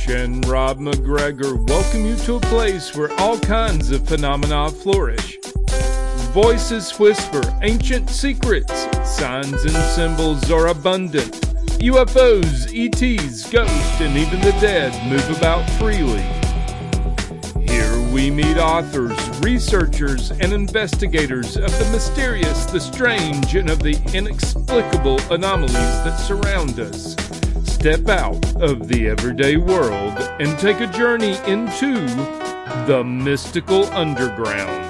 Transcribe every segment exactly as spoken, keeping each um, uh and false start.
Trish and Rob McGregor welcome you to a place where all kinds of phenomena flourish. Voices whisper ancient secrets, signs and symbols are abundant. U F Os, E Ts, ghosts, and even the dead move about freely. Here we meet authors, researchers, and investigators of the mysterious, the strange, and of the inexplicable anomalies that surround us. Step out of the everyday world and take a journey into the mystical underground.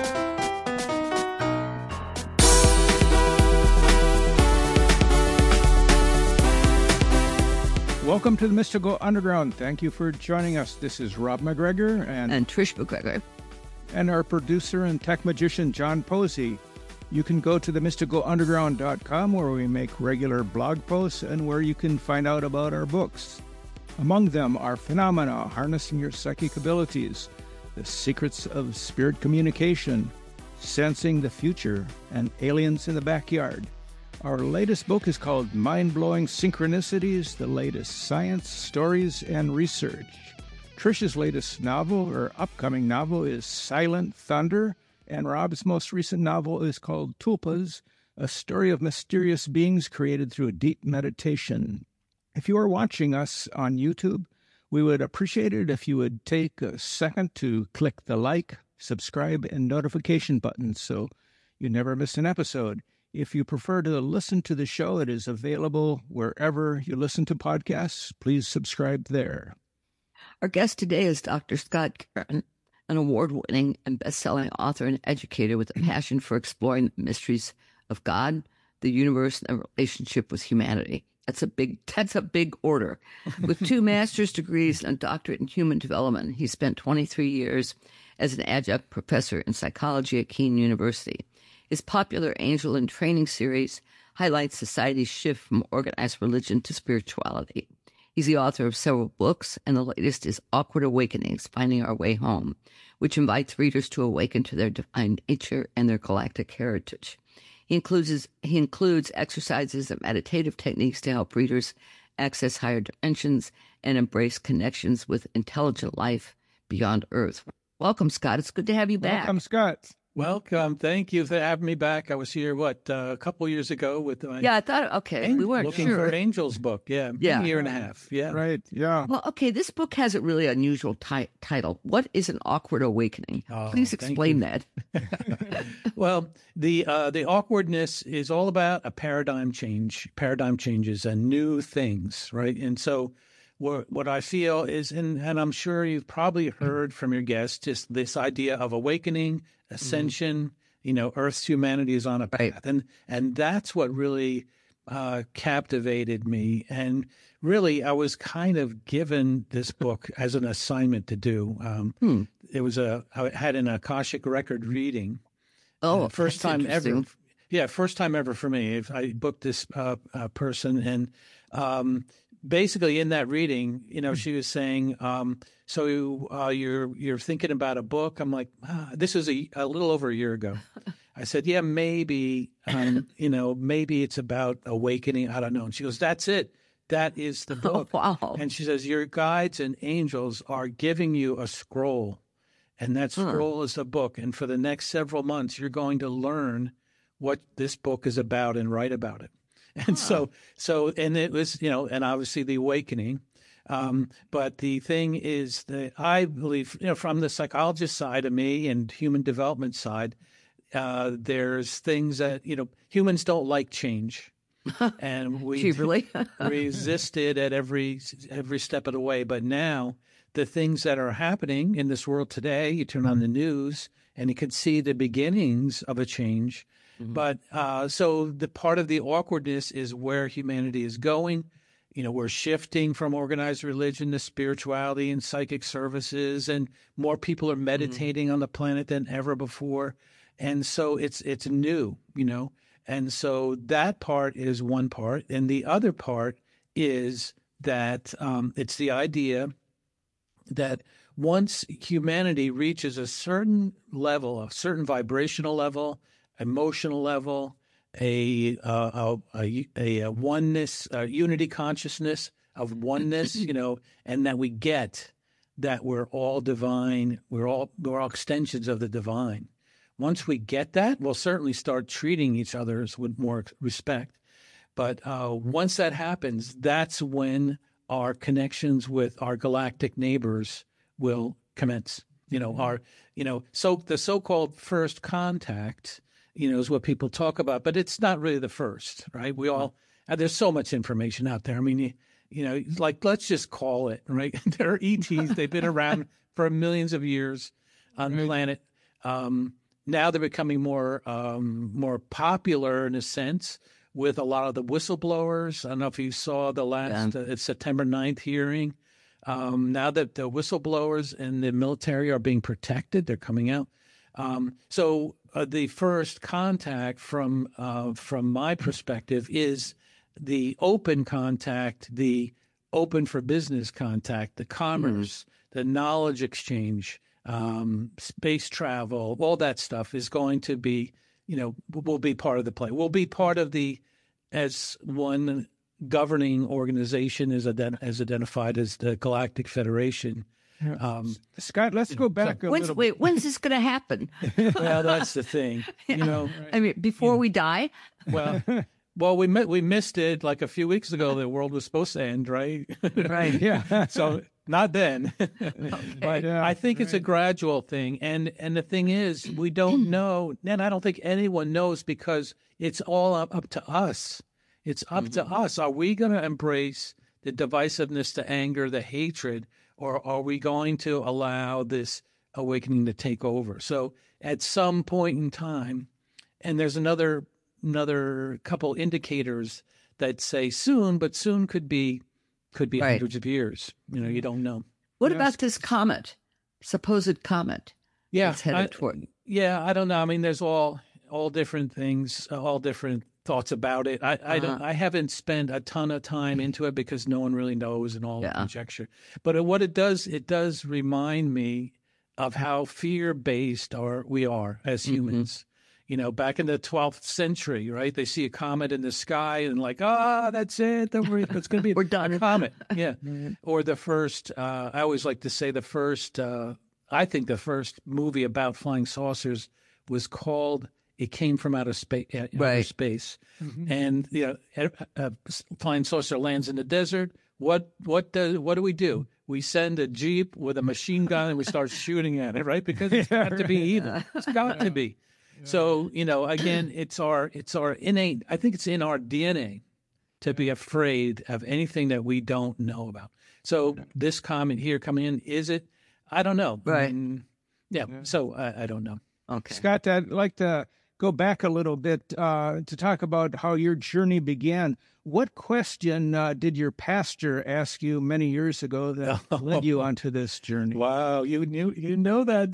Welcome to the Mystical Underground. Thank you for joining us. This is Rob McGregor and, and Trish McGregor. And our producer and tech magician, John Posey. You can go to the mystical underground dot com where we make regular blog posts and where you can find out about our books. Among them are Phenomena, Harnessing Your Psychic Abilities, The Secrets of Spirit Communication, Sensing the Future, and Aliens in the Backyard. Our latest book is called Mind-Blowing Synchronicities, the Latest Science, Stories, and Research. Trish's latest novel, or upcoming novel, is Silent Thunder, and Rob's most recent novel is called Tulpas, a story of mysterious beings created through a deep meditation. If you are watching us on YouTube, we would appreciate it if you would take a second to click the like, subscribe, and notification buttons so you never miss an episode. If you prefer to listen to the show, it is available wherever you listen to podcasts. Please subscribe there. Our guest today is Doctor Scott Karen, an award-winning and best-selling author and educator with a passion for exploring the mysteries of God, the universe, and the relationship with humanity. That's a big, that's a big order. With two master's degrees and a doctorate in human development, he spent twenty-three years as an adjunct professor in psychology at Kean University. His popular Angel in Training series highlights society's shift from organized religion to spirituality. He's the author of several books, and the latest is Awkward Awakenings, Finding Our Way Home, which invites readers to awaken to their divine nature and their galactic heritage. He includes, he includes exercises and meditative techniques to help readers access higher dimensions and embrace connections with intelligent life beyond Earth. Welcome, Scott. It's good to have you back. Welcome, Scott. Welcome. Thank you for having me back. I was here, what, uh, a couple years ago with my... Yeah, I thought, okay, Angel, we weren't looking sure. for Angel's book. Yeah, yeah. A year and a half. Yeah. Right, yeah. Well, okay, this book has a really unusual ti- title. What is an awkward awakening? Oh, Please explain that. Well, the uh, the awkwardness is all about a paradigm change, paradigm changes and new things, right? And so what, what I feel is, and, and I'm sure you've probably heard from your guests, just this idea of awakening, ascension, mm-hmm. You know, Earth's humanity is on a path. Right. And and that's what really uh, captivated me. And really, I was kind of given this book as an assignment to do. Um, hmm. It was a, I had an Akashic record reading. Oh, uh, first time ever. Yeah, first time ever for me. If I booked this uh, uh, person. And um, basically in that reading, you know, she was saying, um, so uh, you're you're thinking about a book. I'm like, ah, this was a, a little over a year ago. I said, yeah, maybe, um, you know, maybe it's about awakening. I don't know. And she goes, that's it. That is the book. Oh, wow. And she says, your guides and angels are giving you a scroll. And that scroll huh. is a book. And for the next several months, you're going to learn what this book is about and write about it. And huh. so, so, and it was, you know, and obviously the awakening. Um, but the thing is that I believe, you know, from the psychologist side of me and human development side, uh, there's things that, you know, humans don't like change. And we really? resist it at every, every step of the way. But now the things that are happening in this world today, you turn on the news and you can see the beginnings of a change. Mm-hmm. But uh, so the part of the awkwardness is where humanity is going. You know, we're shifting from organized religion to spirituality and psychic services, and more people are meditating mm-hmm. on the planet than ever before. And so it's it's new, you know. And so that part is one part. And the other part is that um, it's the idea that once humanity reaches a certain level, a certain vibrational level, emotional level, a uh, a, a, a oneness, a unity consciousness, of oneness, you know, and that we get that we're all divine. We're all we're all extensions of the divine. Once we get that, we'll certainly start treating each other with more respect. But uh, once that happens, that's when our connections with our galactic neighbors will commence. You know, our, you know, so the so-called first contact, you know, is what people talk about, but it's not really the first, right? We all, uh, there's so much information out there. I mean, you, you know, like, let's just call it, right? There are E Ts. They've been around for millions of years on the planet. Um, now they're becoming more, um, more popular in a sense with a lot of the whistleblowers. I don't know if you saw the last, yeah. uh, September ninth hearing. Um, now that the whistleblowers in the military are being protected, they're coming out. Um, so uh, the first contact from uh, from my perspective is the open contact, the open for business contact, the commerce, mm. the knowledge exchange, um, space travel, all that stuff is going to be, you know, will be part of the play. We'll be part of the, as one governing organization is ident- as identified as the Galactic Federation. Um, Scott, let's go back so, a when's, little. Wait, when's this going to happen? Well, that's the thing. You know, I mean, before yeah. we die. Well, well, we met, we missed it like a few weeks ago. The world was supposed to end, right? Right. Yeah. So not then. Okay. But yeah, I think right. it's a gradual thing, and and the thing is, we don't know, and I don't think anyone knows because it's all up, up to us. It's up mm-hmm. to us. Are we going to embrace the divisiveness, the anger, the hatred, or are we going to allow this awakening to take over? So at some point in time, and there's another another couple indicators that say soon, but soon could be could be right. hundreds of years. You know, you don't know. What yes. about this comet, supposed comet? Yeah, that's headed I, toward. Yeah, I don't know. I mean, there's all all different things, all different thoughts about it. I, I don't. Uh-huh. I haven't spent a ton of time into it because no one really knows and all yeah. conjecture. But what it does, it does remind me of how fear-based are we are as humans. Mm-hmm. You know, back in the twelfth century, right? They see a comet in the sky and like, ah, oh, that's it. Don't worry, it's going to be We're done. a comet. Yeah. Or the first. Uh, I always like to say the first. Uh, I think the first movie about flying saucers was called It Came from Outer Space. Outer right. space. Mm-hmm. And you know, a, a flying saucer lands in the desert. What what does what do we do? We send a jeep with a machine gun and we start shooting at it, right? Because it's got to be evil. It's got to be. Yeah. So you know, again, it's our it's our innate. I think it's in our D N A to be afraid of anything that we don't know about. So this comment here coming in, is it? I don't know. Right. I mean, yeah, yeah. So I, I don't know. Okay. Scott, I'd like to go back a little bit uh, to talk about how your journey began. What question uh, did your pastor ask you many years ago that oh. led you onto this journey? Wow, you knew you know that.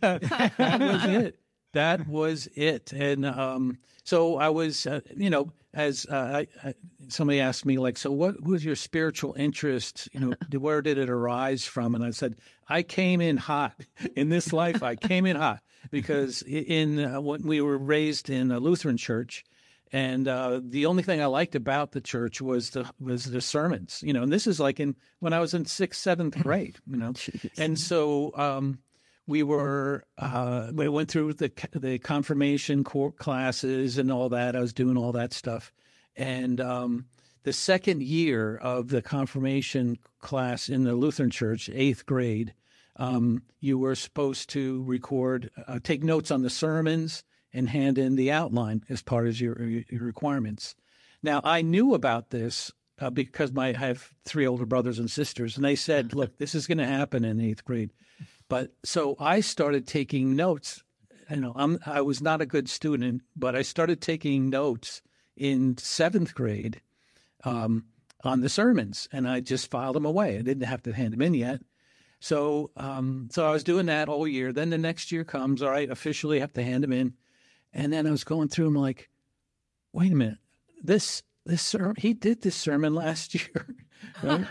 That was it. That was it. And um, so I was, uh, you know, as uh, I, I, somebody asked me, like, so what was your spiritual interest? You know, where did it arise from? And I said, I came in hot in this life. I came in hot because in uh, when we were raised in a Lutheran church, and uh, the only thing I liked about the church was the was the sermons. You know, and this is like in when I was in sixth, seventh grade. You know, and so. Um, We were, uh, we went through the the confirmation court classes and all that. I was doing all that stuff. And um, the second year of the confirmation class in the Lutheran church, eighth grade, um, you were supposed to record, uh, take notes on the sermons and hand in the outline as part of your, your requirements. Now, I knew about this uh, because my, I have three older brothers and sisters, and they said, look, this is going to happen in eighth grade. But so I started taking notes. You know, I'm, I was not a good student, but I started taking notes in seventh grade um, on the sermons, and I just filed them away. I didn't have to hand them in yet. So, um, so I was doing that all year. Then the next year comes, all right, officially have to hand them in. And then I was going through them like, wait a minute, this this sermon, he did this sermon last year. Right?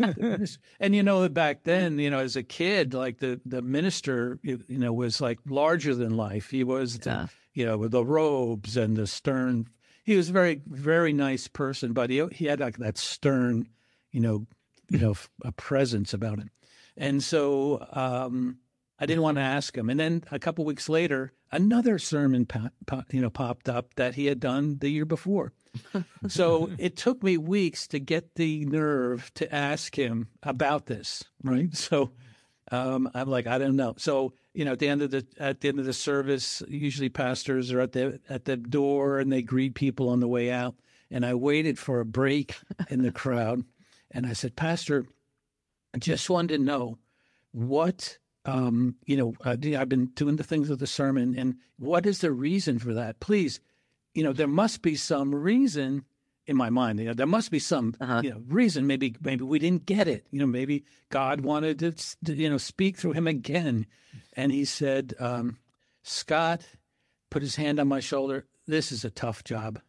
And, you know, back then, you know, as a kid, like the, the minister, you know, was like larger than life. He was, the, yeah. you know, with the robes and the stern. He was a very, very nice person, but he, he had like that stern, you know, you know, a presence about him. And so um, I didn't want to ask him. And then a couple weeks later, another sermon po- po- you know, popped up that he had done the year before. So it took me weeks to get the nerve to ask him about this, right? So um, I'm like, I don't know. So, you know, at the end of the at the end of the service, usually pastors are at the at the door and they greet people on the way out. And I waited for a break in the crowd, and I said, Pastor, I just wanted to know what, um, you know, uh, I've been doing the things of the sermon, and what is the reason for that? Please, you know, there must be some reason in my mind. You know, there must be some, uh-huh. you know, reason. Maybe, maybe we didn't get it. You know, maybe God wanted to, to you know, speak through him again. And he said, um, Scott, put his hand on my shoulder. This is a tough job.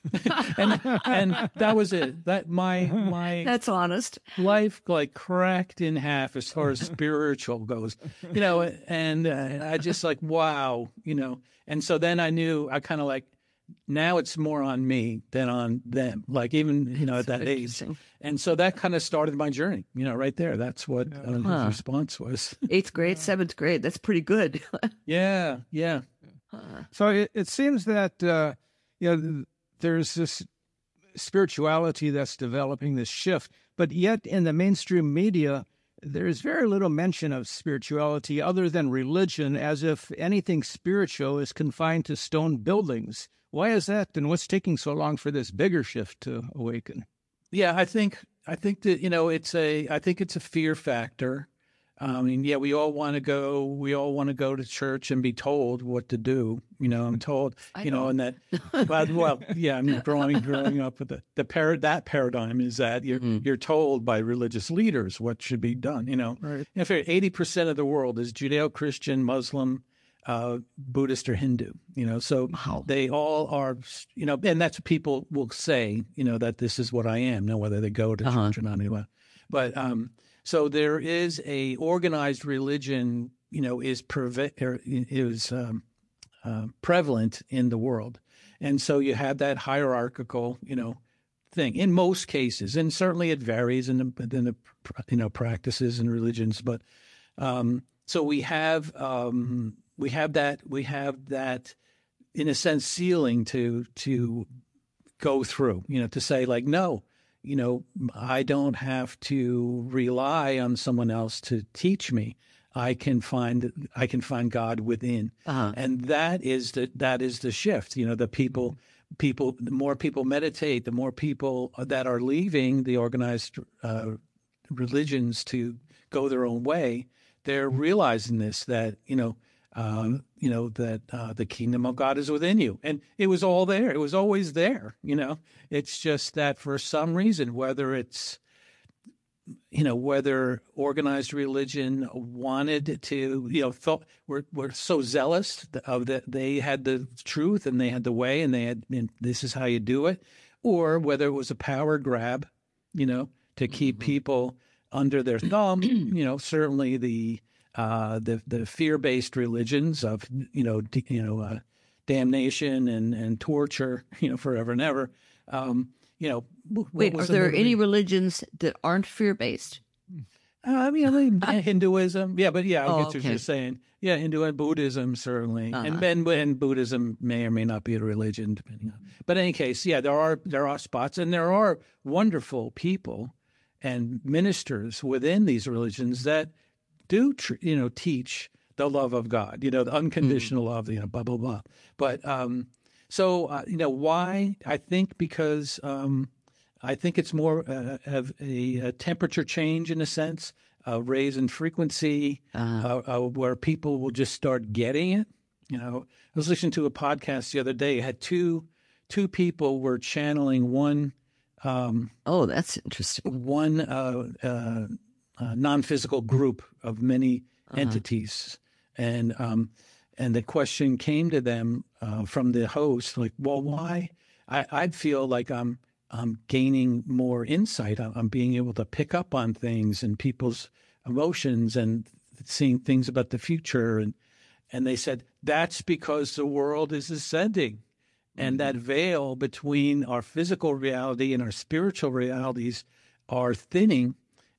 and and that was it. That my my that's honest. Life like cracked in half as far as spiritual goes, you know. And uh, I just like wow, you know. And so then I knew I kind of like now it's more on me than on them. Like even you know at that age. And so that kind of started my journey. You know, right there. That's what uh, his huh. response was. Eighth grade, seventh grade. That's pretty good. yeah, yeah. Huh. So it, it seems that uh, you know. There's this spirituality that's developing, this shift, but yet in the mainstream media, there's very little mention of spirituality other than religion, as if anything spiritual is confined to stone buildings. Why is that, and what's taking so long for this bigger shift to awaken? Yeah, I think I think that you know it's a I think it's a fear factor. I mean, yeah, we all want to go. We all want to go to church and be told what to do. You know, I'm told. I you know, know. and that. Well, well, yeah. I mean, growing growing up with the the par- that paradigm is that you're mm. you're told by religious leaders what should be done. You know, right. If eighty percent of the world is Judeo-Christian, Muslim, uh, Buddhist, or Hindu. You know, so wow. they all are. You know, and that's what people will say. You know, that this is what I am. Now, whether they go to uh-huh. church or not, anyway. But um. So there is a organized religion, you know, is preve- is um, uh, prevalent in the world, and so you have that hierarchical, you know, thing in most cases, and certainly it varies in the, in the you know practices and religions. But um, so we have um, we have that we have that in a sense ceiling to to go through, you know, to say like no. You know, I don't have to rely on someone else to teach me. I can find I can find God within, uh-huh. and that is the that is the shift. You know, the people people the more people meditate, the more people that are leaving the organized uh, religions to go their own way. They're realizing this that you know. Um, you know, that uh, the kingdom of God is within you. And it was all there. It was always there, you know. It's just that for some reason, whether it's, you know, whether organized religion wanted to, you know, thought were, were so zealous of that they had the truth and they had the way and they had, and this is how you do it, or whether it was a power grab, you know, to keep mm-hmm. people under their thumb, you know, certainly the, Uh, the the fear-based religions of you know d- you know uh, damnation and, and torture you know forever and ever. Um, you know, wait, are there any religions that aren't fear-based? Uh, I mean, I mean Hinduism, yeah, but yeah, I oh, get okay. what you're saying. Yeah, Hindu and Buddhism certainly, uh-huh. and, and and Buddhism may or may not be a religion, depending on. But in any case, yeah, there are there are spots, and there are wonderful people and ministers within these religions that do, you know, teach the love of God, you know, the unconditional mm. love, you know, blah, blah, blah. But um, so, uh, you know, why? I think because um, I think it's more uh, of a, a temperature change in a sense, a raise in frequency, uh-huh. uh, uh, where people will just start getting it. You know, I was listening to a podcast the other day. It had two, two people were channeling one. Um, oh, that's interesting. One, uh, uh, Uh, non-physical group of many uh-huh. entities, and um, and the question came to them uh, from the host, like, well, why? I I feel like I'm I'm gaining more insight. I'm, I'm being able to pick up on things and people's emotions and seeing things about the future, and and they said that's because the world is ascending, mm-hmm. and that veil between our physical reality and our spiritual realities are thinning.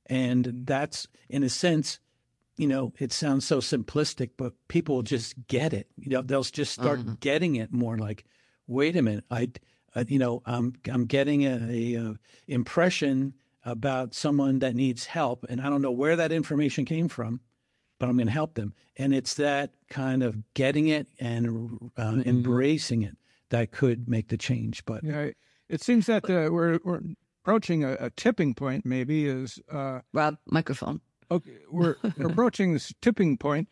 And that's, in a sense, you know, it sounds so simplistic, but people just get it. You know, they'll just start Uh-huh. getting it more like, wait a minute, I, uh, you know, I'm I'm getting a, a, uh impression about someone that needs help, and I don't know where that information came from, but I'm going to help them. And it's that kind of getting it and uh, Mm-hmm. embracing it that could make the change. But Yeah, it seems that uh, we're we're approaching a, a tipping point. Maybe is uh, Rob, microphone. okay. We're approaching this tipping point,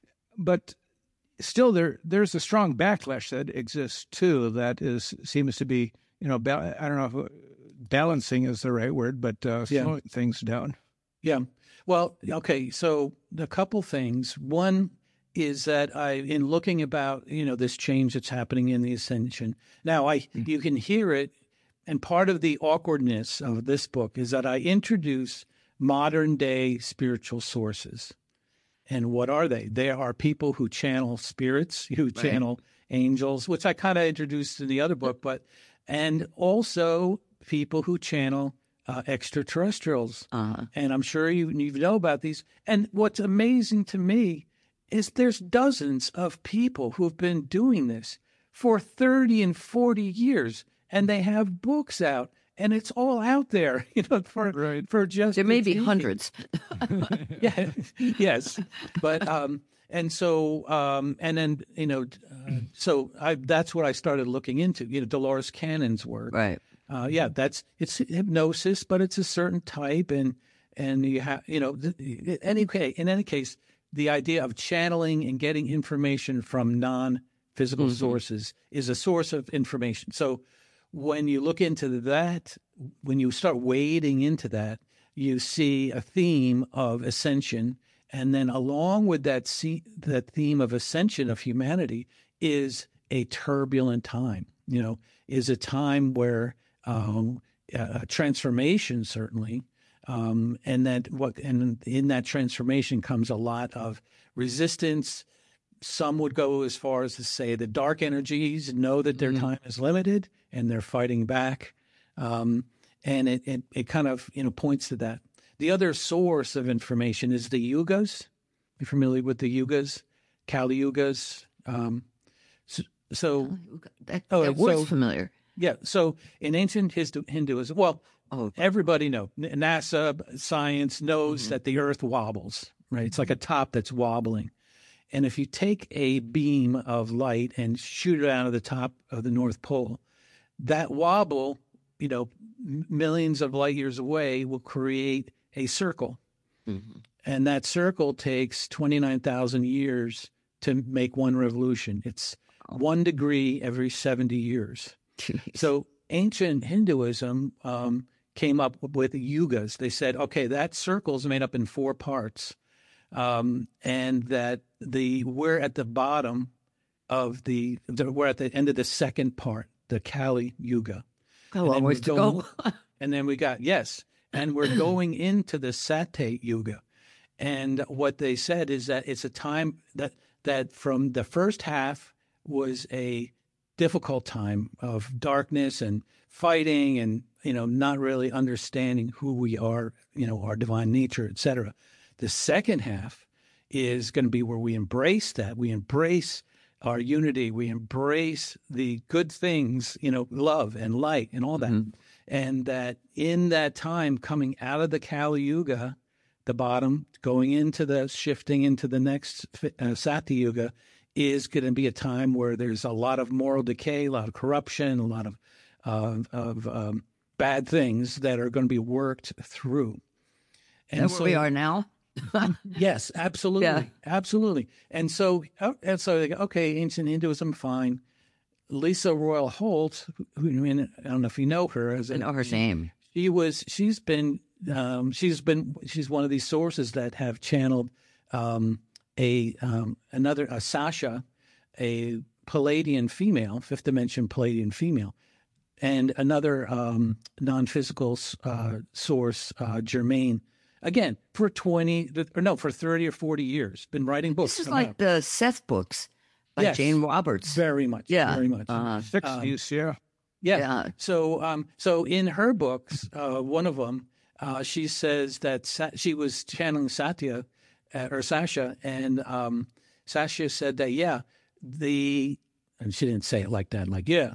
but still, there there's a strong backlash that exists too. That is seems to be, you know, ba- I don't know if uh, balancing is the right word, but uh, Yeah. slowing things down. yeah, well, okay. So a couple things. One is that I, in looking about, you know, this change that's happening in the ascension. Now, I you can hear it, and part of the awkwardness of this book is that I introduce modern day spiritual sources. And what are they? They are people who channel spirits, who channel angels, which I kind of introduced in the other book, but and also people who channel uh, extraterrestrials. Uh-huh. And I'm sure you you know about these. And what's amazing to me is there's dozens of people who have been doing this for thirty and forty years, and they have books out, and it's all out there, you know, for Right. for just There may be taking. hundreds. Yeah, yes, but um, and so um, and then you know, uh, so I that's what I started looking into. You know, Dolores Cannon's work. Right. Uh, yeah, that's it's hypnosis, but it's a certain type, and and you have you know, th- any okay, in any case, the idea of channeling and getting information from non-physical sources is a source of information. So when you look into that, when you start wading into that, you see a theme of ascension, and then along with that, see, that theme of ascension of humanity is a turbulent time. You know, is a time where um, a transformation certainly, um, and that what and in that transformation comes a lot of resistance. Some would go as far as to say the dark energies know that their time is limited and they're fighting back. Um, and it, it, it kind of, you know, points to that. The other source of information is the yugas. You familiar with the yugas? Kali yugas? Um, so, so, That, Oh, that word's so- familiar. yeah. So in ancient Hindu- Hinduism, well, Oh, everybody know NASA science knows Mm-hmm. that the Earth wobbles, right? It's like a top that's wobbling. And if you take a beam of light and shoot it out of the top of the North Pole, that wobble, you know, m- millions of light years away will create a circle. Mhm. And that circle takes twenty-nine thousand years to make one revolution. It's one degree every seventy years. Jeez. So ancient Hinduism um, came up with yugas. They said, okay, that circle is made up in four parts, um, and that the we're at the bottom of the, the we're at the end of the second part, the Kali Yuga, Got a long then ways we're to going- go. and then we got yes, and we're going into the Sate Yuga. And what they said is that it's a time that that from the first half was a difficult time of darkness and fighting and, you know, not really understanding who we are, you know, our divine nature, et cetera. The second half is going to be where we embrace that. We embrace our unity. We embrace the good things, you know, love and light and all that. And that in that time coming out of the Kali Yuga, the bottom, going into the shifting into the next uh, Sati Yuga, is going to be a time where there's a lot of moral decay, a lot of corruption, a lot of uh, of um, bad things that are going to be worked through. Is that where we are now? Yes, absolutely, Yeah. absolutely. And so, uh, and so, they go, okay, ancient Hinduism, fine. Lisa Royal Holt, who I mean, I don't know if you know her, as I a, know her name. she was, she's been, um, she's been, she's one of these sources that have channeled um, a um, another a Sasha, a Palladian female, fifth dimension Palladian female, and another um, non-physical uh, source, uh, Germaine. Again, for twenty or no, for thirty or forty years, been writing books. This is about like the Seth books by Yes. Jane Roberts. very much, Yeah. very much. Uh, Sixties, yeah. Yeah. Yeah. So, um, so in her books, uh, one of them, uh, she says that Sa- she was channeling Satya uh, or Sasha, and um, Sasha said that yeah, the and she didn't say it like that, like yeah,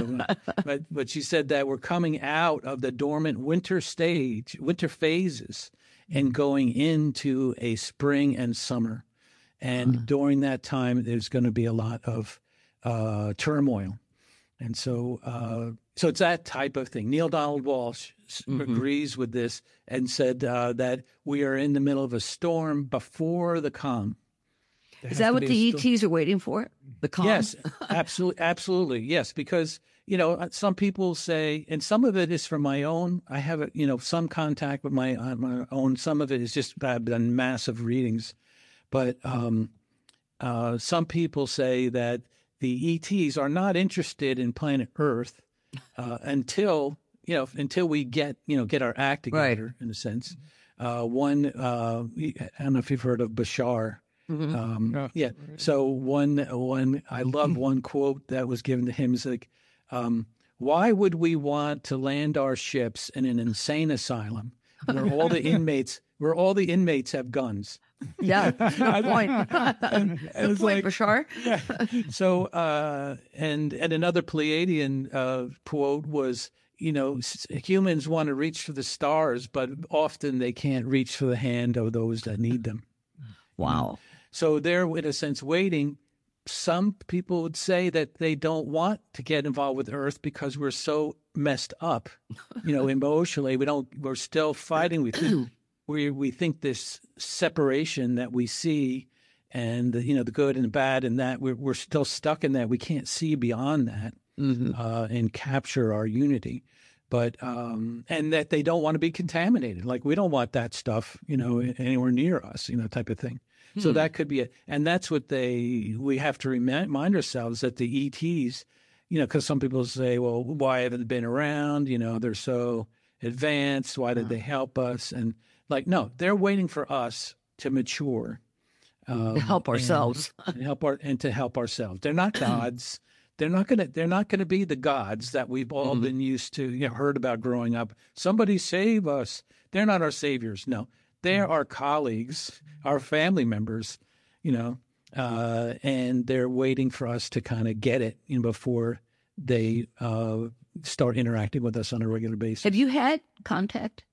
but but she said that we're coming out of the dormant winter stage, winter phases, and going into a spring and summer, and uh-huh. during that time, there's going to be a lot of uh, turmoil. And so, uh, so it's that type of thing. Neil Donald Walsh mm-hmm. agrees with this and said uh, that we are in the middle of a storm before the calm. There Is that what the E Ts are waiting for? The calm? Yes, absolutely, absolutely, yes. Because you know, some people say, and some of it is from my own. I have, you know, some contact with my uh, my own. Some of it is just I've done massive readings, but um, uh, some people say that the E Ts are not interested in planet Earth uh, until, you know, until we get, you know, get our act together, right. in a sense. Uh, one, uh, I don't know if you've heard of Bashar. Mm-hmm. Um, oh, yeah. Right. So one, one, I love one quote that was given to him is like, um, why would we want to land our ships in an insane asylum where all the inmates, where all the inmates have guns? Yeah, good point. and, and good point, like, Bashar. Yeah. So, uh, and and another Pleiadian uh, quote was, you know, humans want to reach for the stars, but often they can't reach for the hand of those that need them. Wow. So they're, in a sense, waiting. Some people would say that they don't want to get involved with Earth because we're so messed up, you know, emotionally. We don't. We're still fighting with it. We we think this separation that we see, and the, you know, the good and the bad, and that we're we're still stuck in that. We can't see beyond that mm-hmm. uh, and capture our unity. But um, and that they don't want to be contaminated. Like we don't want that stuff, you know, anywhere near us, you know, type of thing. Hmm. So that could be it. And that's what they. We have to remind ourselves that the E Ts, you know, because some people say, well, why haven't they been around? You know, they're so advanced. Why did they help us? And like, no, they're waiting for us to mature, um, to help ourselves, and, and help our and to help ourselves. They're not gods. They're not gonna. They're not gonna be the gods that we've all mm-hmm. been used to, you know, heard about growing up. Somebody save us. They're not our saviors. No, they're mm-hmm. our colleagues, our family members. You know, uh, and they're waiting for us to kind of get it, you know, before they uh, start interacting with us on a regular basis. Have you had contact?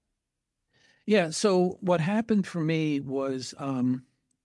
Yeah. So what happened for me was, um,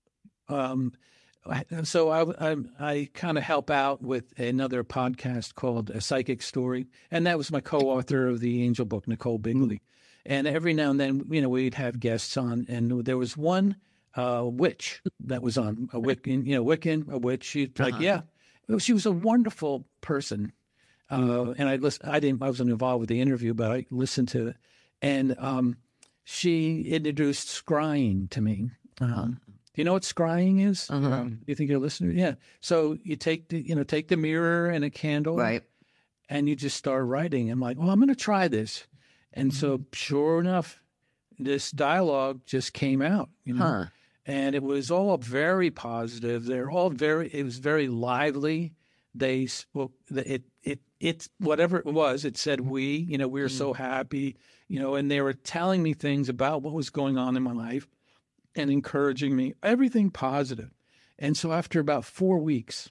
um, so I, I, I kind of help out with another podcast called A Psychic Story. And that was my co-author of the Angel book, Nicole Bigley. And every now and then, you know, we'd have guests on. And there was one uh, witch that was on, a Wiccan, you know, Wiccan, a witch. She's like, uh-huh. yeah, she was a wonderful person. Uh, and I listened, I didn't, I wasn't involved with the interview, but I listened to it. And, um, she introduced scrying to me. Um, do you know what scrying is? Uh-huh. Um, you think you're listening? Yeah. So you take the, you know, take the mirror and a candle, right, and you just start writing. I'm like, well, I'm going to try this, and mm-hmm. so sure enough, this dialogue just came out. You know, huh. and it was all very positive. They're all very. It was very lively. They spoke. It it it whatever it was. It said we. You know, we were mm-hmm. so happy. You know, and they were telling me things about what was going on in my life and encouraging me, everything positive. And so after about four weeks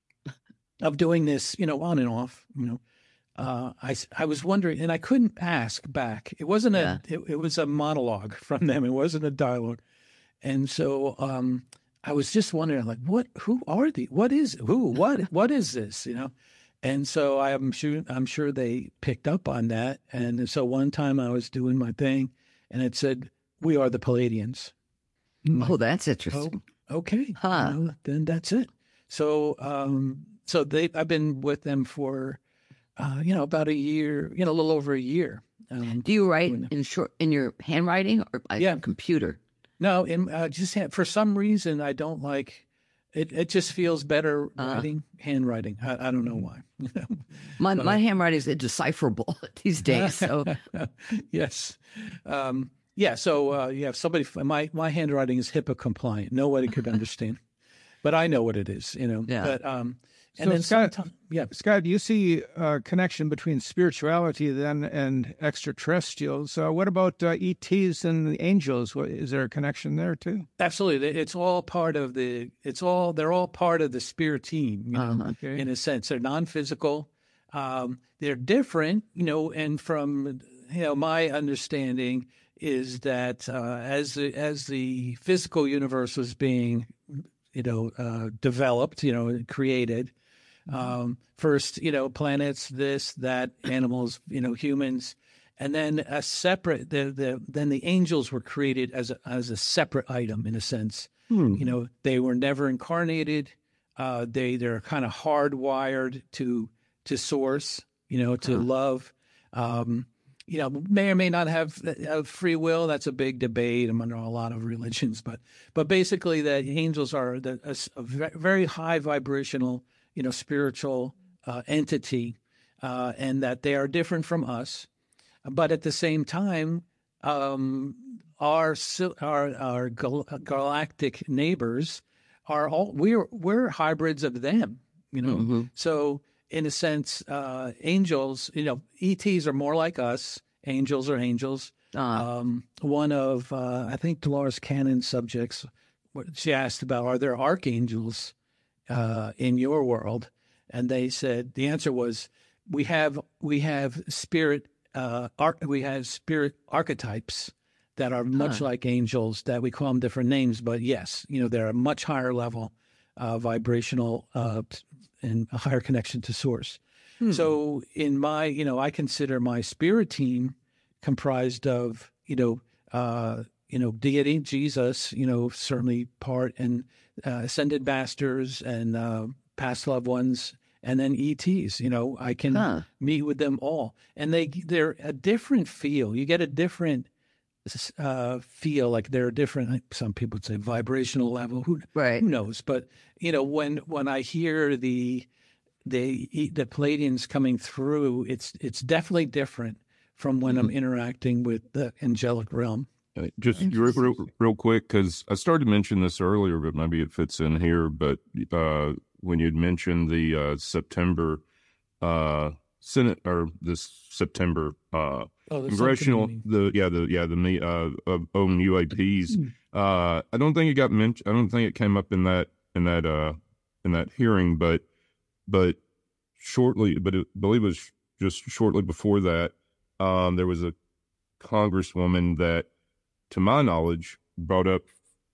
of doing this, you know, on and off, you know, uh, I, I was wondering, and I couldn't ask back. It wasn't yeah. a, it, it was a monologue from them. It wasn't a dialogue. And so um, I was just wondering, like, what, who are they? What is, who, what, what is this, you know? And so I'm sure I'm sure they picked up on that. And so one time I was doing my thing, and it said, "We are the Pleiadians." Oh, that's interesting. Oh, okay, huh. you know, then that's it. So, um, so they I've been with them for, uh, you know, about a year, you know, a little over a year. Um, Do you write in short in your handwriting or by yeah. computer? No, in uh, just ha- for some reason I don't like. It it just feels better writing, uh, handwriting. I, I don't know why. my my handwriting is indecipherable these days. So yes, um, yeah. So uh, yeah, somebody my my handwriting is HIPAA compliant. Nobody could understand, but I know what it is. You know. Yeah. But um, And So then Scott, sometimes, yeah. Scott, you see a connection between spirituality then and extraterrestrials. Uh, what about uh, E Ts and the angels? What, is there a connection there too? Absolutely. It's all part of the, it's all, they're all part of the spirit team, you know, Uh-huh. Okay. in a sense. They're non-physical. Um, they're different, you know, and from, you know, my understanding is that uh, as, the, as the physical universe was being, you know, uh, developed, you know, created, um, first, you know, planets, this, that, animals, you know, humans, and then a separate, the, the, then the angels were created as a, as a separate item in a sense. Hmm. You know, they were never incarnated. Uh, they, they're kind of hardwired to, to source, you know, to Huh. love. Um, you know, may or may not have uh, free will. That's a big debate among a lot of religions, but, but basically the angels are the, a, a ve- very high vibrational, you know, spiritual uh, entity, uh, and that they are different from us. But at the same time, um, our, sil- our, our gal- galactic neighbors are all, we're, we're hybrids of them, you know? Mhm. So in a sense, uh, angels, you know, E Ts are more like us. Angels are angels. Ah. Um, one of, uh, I think Dolores Cannon's subjects, what she asked about, are there archangels uh, in your world? And they said, the answer was, we have, we have spirit, uh, arch- we have spirit archetypes that are much Huh. like angels, that we call them different names, but yes, you know, they're a much higher level, uh, vibrational, uh, and a higher connection to source. Hmm. So in my, you know, I consider my spirit team comprised of, you know, uh, you know, deity, Jesus, you know, certainly part, and uh, ascended masters and uh, past loved ones, and then E Ts. You know, I can Huh. meet with them all, and they they're a different feel. You get a different uh, feel, like they're a different. Some people would say vibrational level. Who Right. who knows? But you know, when when I hear the the the Palladians coming through, it's it's definitely different from when I'm interacting with the angelic realm. Uh, Just real, real, real quick, because I started to mention this earlier, but maybe it fits in here. But uh, when you'd mentioned the uh, September uh, Senate, or this September uh, Oh, the congressional, subcommittee. the yeah, the yeah, the me uh, of on U A Ps. Uh, I don't think it got mentioned. I don't think it came up in that in that uh, in that hearing, but but shortly, but it, I believe it was just shortly before that, um, there was a congresswoman that, to my knowledge, brought up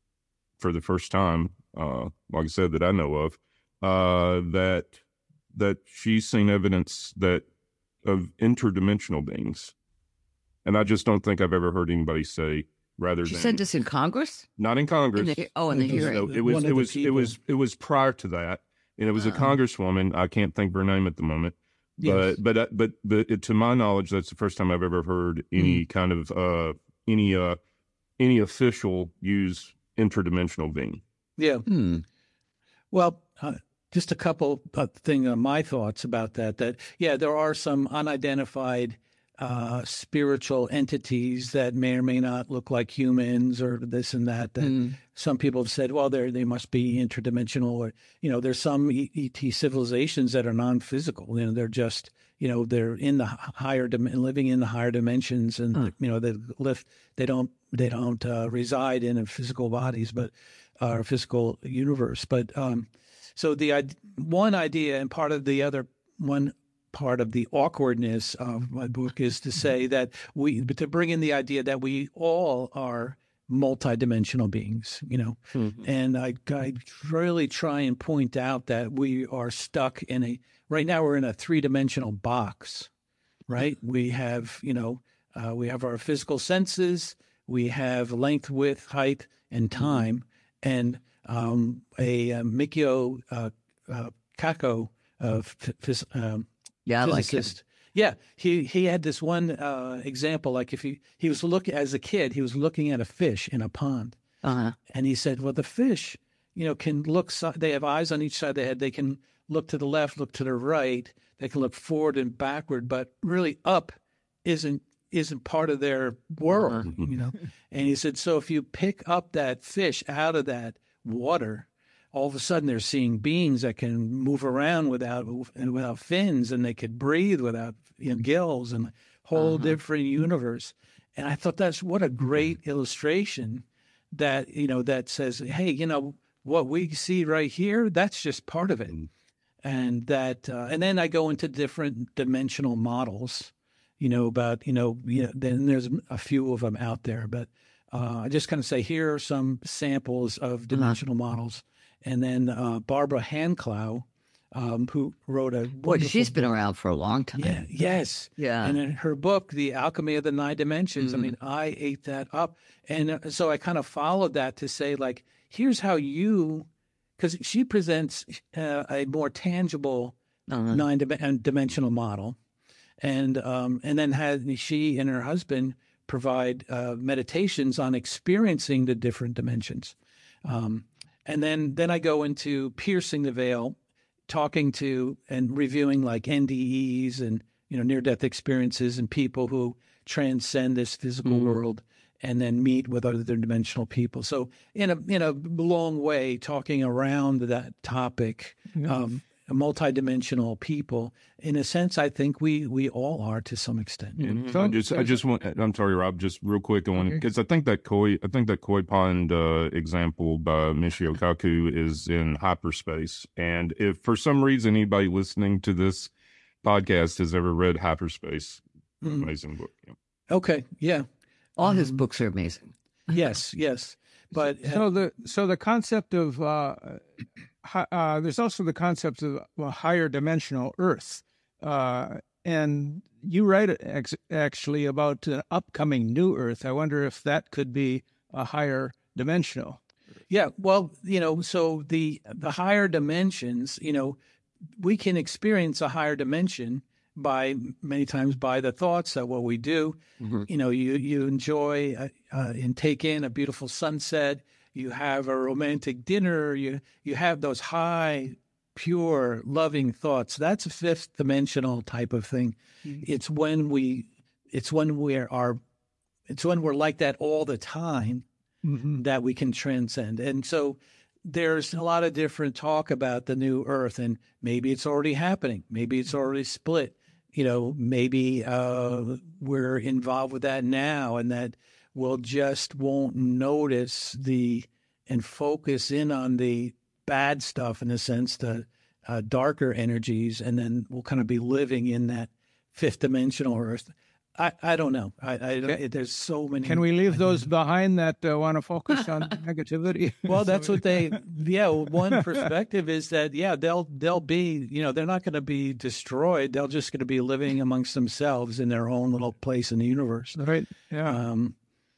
for the first time, uh, like I said, that I know of, uh, that that she's seen evidence that of interdimensional beings, and I just don't think I've ever heard anybody say rather She than said this in Congress? not in In Congress. the, oh, in the It was- hearing. No, it One was of it the was it people. was it was prior to that, and it was a Oh. congresswoman. I can't think of her name at the moment, Yes. but but uh, but but it, to my knowledge, that's the first time I've ever heard any kind of uh any uh any official use interdimensional being. Yeah. Hmm. Well, uh, just a couple of thing on my thoughts about that. That yeah, there are some unidentified uh, spiritual entities that may or may not look like humans or this and that. That Hmm. some people have said, well, they they must be interdimensional, or you know, there's some E T civilizations that are non-physical. You know, they're just you know they're in the h- higher dim- living in the higher dimensions, and Huh. you know they live. They don't they don't uh, reside in physical bodies, but our physical universe. But um, so the id- one idea, and part of the other one part of the awkwardness of my book is to say that we, but to bring in the idea that we all are multidimensional beings, you know, Mhm. and I, I really try and point out that we are stuck in a, right now we're in a three dimensional box, right? We have, you know, uh, we have our physical senses, we have length, width, height, and time. And um, a, uh Mikio uh, uh, Kako, uh, f- phys- um, Yeah, I like him. physicist. Yeah, he he had this one uh, example. Like if he he was looking as a kid, he was looking at a fish in a pond, Uh-huh. and he said, "Well, the fish, you know, can look. si- They have eyes on each side of their head. They can look to the left, look to the right. They can look forward and backward, but really up isn't isn't part of their world, Uh-huh. you know." And he said, "So if you pick up that fish out of that water, all of a sudden they're seeing beings that can move around without without fins, and they could breathe without, you know, gills, and a whole uh-huh. different universe. And I thought that's what a great illustration that, you know, that says, hey, you know, what we see right here, that's just part of it. And that, uh, and then I go into different dimensional models, you know, about, you know, you know, then there's a few of them out there, but uh, I just kind of say, here are some samples of dimensional uh-huh. models. And then uh, Barbara Hanclau, um, who wrote a boy, she's been around for a long time. Yeah, yes, yeah. And in her book, The Alchemy of the Nine Dimensions, Mm-hmm. I mean, I ate that up, and uh, so I kind of followed that to say, like, here's how you, because she presents uh, a more tangible uh-huh. nine-dimensional model, and um, and then had she and her husband provide uh, meditations on experiencing the different dimensions. Um, And then, then I go into piercing the veil, talking to and reviewing like N D Es and, you know, near-death experiences and people who transcend this physical mm-hmm. world and then meet with other dimensional people. So in a in a long way, talking around that topic, yeah. um, multidimensional people. In a sense, I think we we all are to some extent. Mm-hmm. So I just I just want I'm sorry, Rob, just real quick on because I think that koi I think that koi pond uh, example by Michio Kaku is in hyperspace. And if for some reason anybody listening to this podcast has ever read Hyperspace, mm-hmm. amazing book. Yeah. Okay, yeah, all his books are amazing. Yes, yes, but uh, so the so the concept of uh, uh, there's also the concept of a higher dimensional Earth, uh, and you write ex- actually about an upcoming new Earth. I wonder if that could be a higher dimensional. Yeah, well, you know, so the the higher dimensions, you know, we can experience a higher dimension by many times by the thoughts that what we do, mm-hmm. you know, you, you enjoy uh, uh, and take in a beautiful sunset, you have a romantic dinner, you, you have those high, pure, loving thoughts. That's a fifth dimensional type of thing. Mm-hmm. It's when we, it's when we are, it's when we're like that all the time mm-hmm. that we can transcend. And so there's a lot of different talk about the new Earth, and maybe it's already happening. Maybe it's already split. You know, maybe uh, we're involved with that now, and that we'll just won't notice the and focus in on the bad stuff, in a sense, the uh, darker energies, and then we'll kind of be living in that fifth dimensional Earth. I, I don't know. I, I it, there's so many. Can we leave those behind that uh, want to focus on negativity? Well, that's what they. Yeah, one perspective is that yeah they'll they'll be you know they're not going to be destroyed. They're just going to be living amongst themselves in their own little place in the universe. Right. Yeah. Um,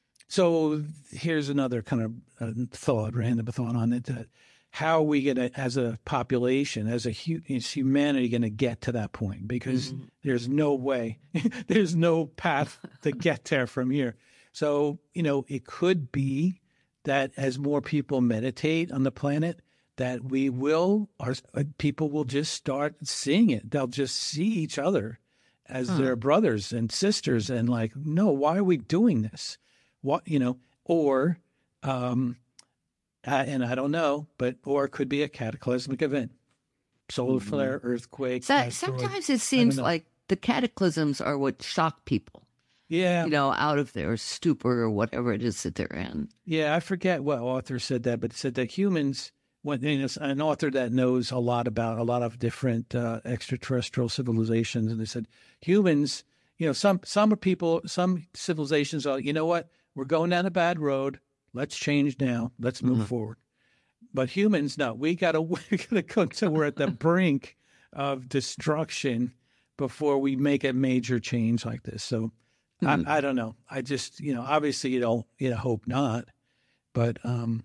so here's another kind of uh, thought, random thought on it. That how are we going to, as a population, as a hu- as humanity, going to get to that point? Because mm-hmm. there's no way, there's no path to get there from here. So, you know, it could be that as more people meditate on the planet, that we will, our people will just start seeing it. They'll just see each other as huh. their brothers and sisters, and like, no, why are we doing this? What, you know, or, um, Uh, and I don't know, but or it could be a cataclysmic event, solar mm-hmm. flare, earthquake. So, sometimes it seems like the cataclysms are what shock people. Yeah, you know, out of their stupor or whatever it is that they're in. Yeah, I forget what author said that, but said that humans, when you know, an author that knows a lot about a lot of different uh, extraterrestrial civilizations, and they said humans, you know, some some people, some civilizations are, you know what, we're going down a bad road. Let's change now. Let's move mm-hmm. forward. But humans, no, we gotta we gotta go till we're at the brink of destruction before we make a major change like this. So mm-hmm. I, I don't know. I just, you know, obviously you don't, you know, hope not. But um,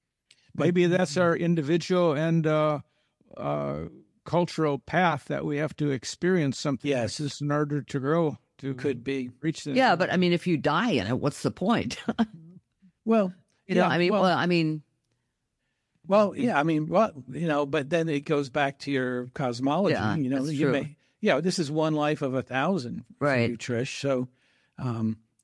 maybe that's our individual and uh, uh, cultural path that we have to experience something yes. like this in order to grow. To could be reach the yeah, but I mean, if you die in it, what's the point? Well, you yeah, know, I mean, well, well, I mean, well, yeah, I mean, well, you know, but then it goes back to your cosmology. Yeah, you know, that's you true. may, yeah, this is one life of a thousand, right, for you, Trish. So, um,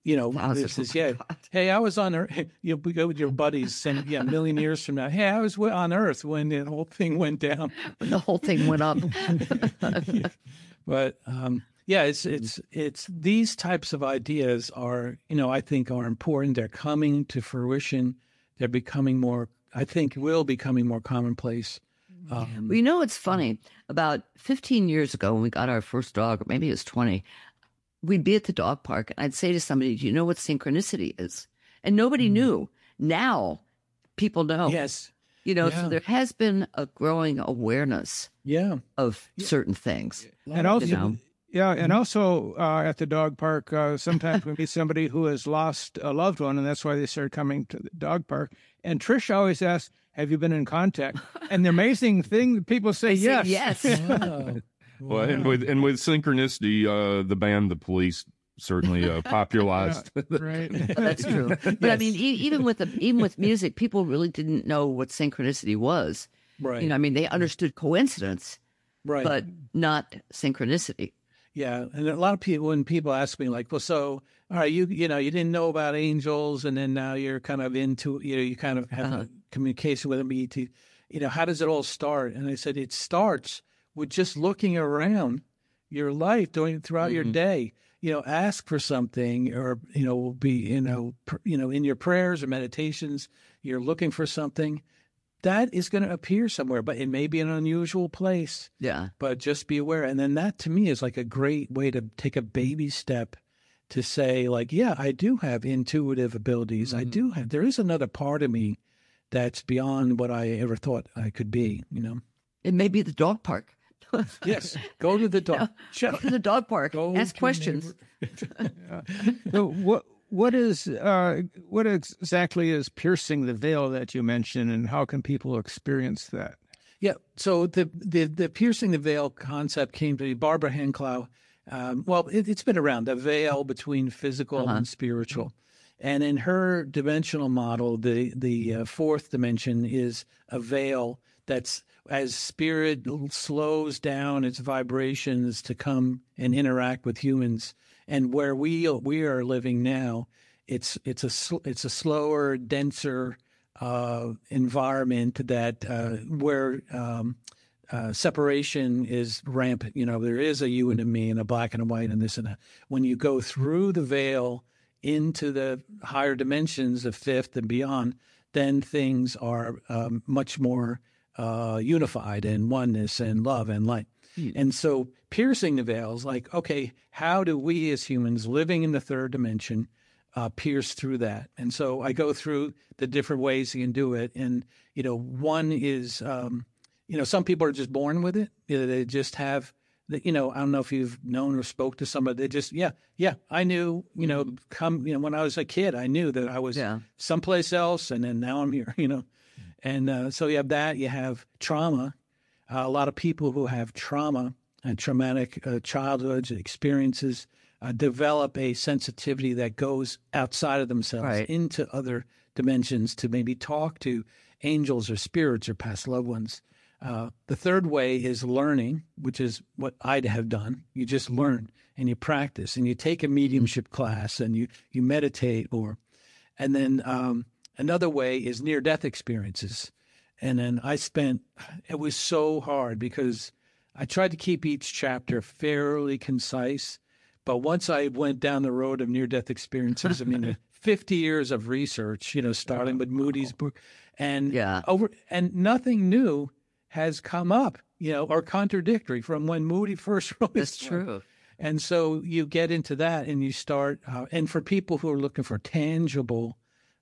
you know, Thousands this is, of yeah, God. hey, I was on Earth. You know, go with your buddies and, yeah, a million years from now. Hey, I was on Earth when the whole thing went down. The whole thing went up. Yeah. But, um, yeah, it's, it's, it's these types of ideas are, you know, I think are important. They're coming to fruition. They're becoming more, I think will becoming more commonplace. Um, Well, you know, it's funny. About fifteen years ago, when we got our first dog, or maybe it was twenty, we'd be at the dog park, and I'd say to somebody, do you know what synchronicity is? And nobody knew. Now, people know. yes. You know, Yeah. so there has been a growing awareness Yeah. of certain things. And also, You know? yeah, and also uh, at the dog park, uh, sometimes we meet somebody who has lost a loved one, and that's why they started coming to the dog park. And Trish always asks, "Have you been in contact?" And the amazing thing, people say Say yes. yes. Wow. Well, and with and with synchronicity, uh, the band The Police certainly uh, popularized. Right. That's true. But I mean, e- even with the, even with music, people really didn't know what synchronicity was. Right. You know, I mean, they understood coincidence, right. but not synchronicity. Yeah, and a lot of people, when people ask me, like, well, so, all right, you you know, you didn't know about angels, and then now you're kind of into, you know, you kind of have Uh-huh. a communication with them. You to- you know, how does it all start? And I said, it starts with just looking around your life, doing throughout your day. You know, ask for something, or you know, be you know, pr- you know, in your prayers or meditations, you're looking for something. That is going to appear somewhere, but it may be an unusual place. Yeah. But just be aware. And then that to me is like a great way to take a baby step to say, like, yeah, I do have intuitive abilities. I do have, there is another part of me that's beyond what I ever thought I could be, you know? It may be the dog park. Yes. Go to the dog. Go to the dog park. Go Ask to questions. So what what is uh, what exactly is piercing the veil that you mentioned, and how can people experience that? Yeah. So the, the, the piercing the veil concept came to me. Barbara Henclau. Um, well, it, it's been around, the veil between physical Uh-huh. and spiritual. And in her dimensional model, the, the uh, fourth dimension is a veil that's as spirit slows down its vibrations to come and interact with humans. And where we we are living now, it's it's a sl- it's a slower, denser uh, environment that uh, where um, uh, separation is rampant. You know, there is a you and a me and a black and a white and this and that. When you go through the veil into the higher dimensions, the fifth and beyond, then things are um, much more uh, unified and oneness and love and light. And so piercing the veil is like, okay, how do we as humans living in the third dimension uh, pierce through that? And so I go through the different ways you can do it. And, you know, one is, um, you know, some people are just born with it. You know, they just have, the, you know, I don't know if you've known or spoke to somebody. They just, yeah, yeah, I knew, you know, come, you know, when I was a kid, I knew that I was Yeah. someplace else. And then now I'm here, you know. And uh, so you have that. You have trauma. Uh, a lot of people who have trauma and traumatic uh, childhoods experiences uh, develop a sensitivity that goes outside of themselves Right. into other dimensions to maybe talk to angels or spirits or past loved ones. Uh, the third way is learning, which is what I'd have done. You just learn and you practice and you take a mediumship class and you, you meditate or, and then um, another way is near-death experiences. And then I spent, it was so hard because I tried to keep each chapter fairly concise. But once I went down the road of near-death experiences, I mean, fifty years of research, you know, starting with Moody's book and Yeah. over, and nothing new has come up, you know, or contradictory from when Moody first wrote his That's book. true. And so you get into that and you start, uh, and for people who are looking for tangible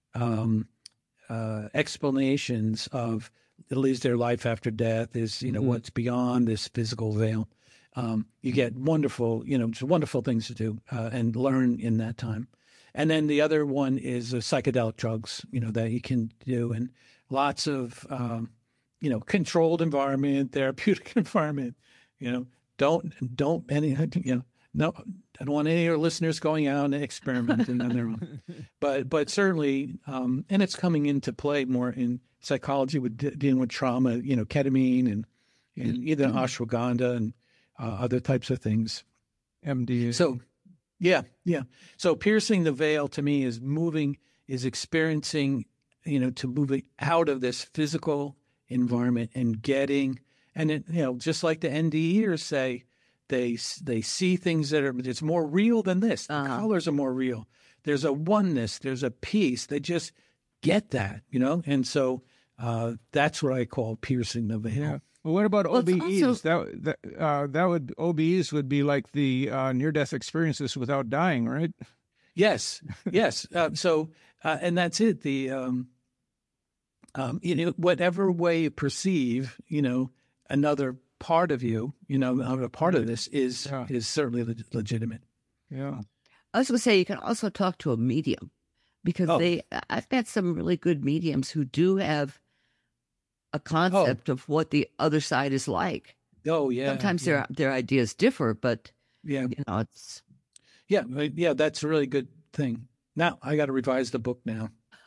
um, uh, explanations of at least their life after death is, you know, what's beyond this physical veil. Um, you get wonderful, you know, just wonderful things to do uh, and learn in that time. And then the other one is uh, psychedelic drugs, you know, that you can do and lots of, um, you know, controlled environment, therapeutic environment, you know, don't, don't any, you know, no, I don't want any of your listeners going out and experimenting on their own. But but certainly, um, and it's coming into play more in psychology with de- dealing with trauma, you know, ketamine and, and either ashwagandha and uh, other types of things. M D A. So, Yeah, yeah. So piercing the veil to me is moving, is experiencing, you know, to moving out of this physical environment and getting, and it, you know, just like the N D Eers say, they they see things that are, it's more real than this. The Uh-huh. colors are more real. There's a oneness. There's a peace. They just get that, you know, and so uh, that's what I call piercing the veil. Yeah. Well, what about Well, it's O B Es? also- That that uh, that would O B Es would be like the uh, near-death experiences without dying, right? Yes, yes. Uh, so, uh, and that's it. The, um, um, you know, whatever way you perceive, you know, another part of you, you know, a part of this is Yeah. is certainly le- legitimate. Yeah. I was going to say you can also talk to a medium because Oh. they. I've met some really good mediums who do have a concept of what the other side is like. Oh yeah. Sometimes yeah, their their ideas differ, but yeah, you know it's. yeah, uh, yeah. That's a really good thing. Now I got to revise the book now.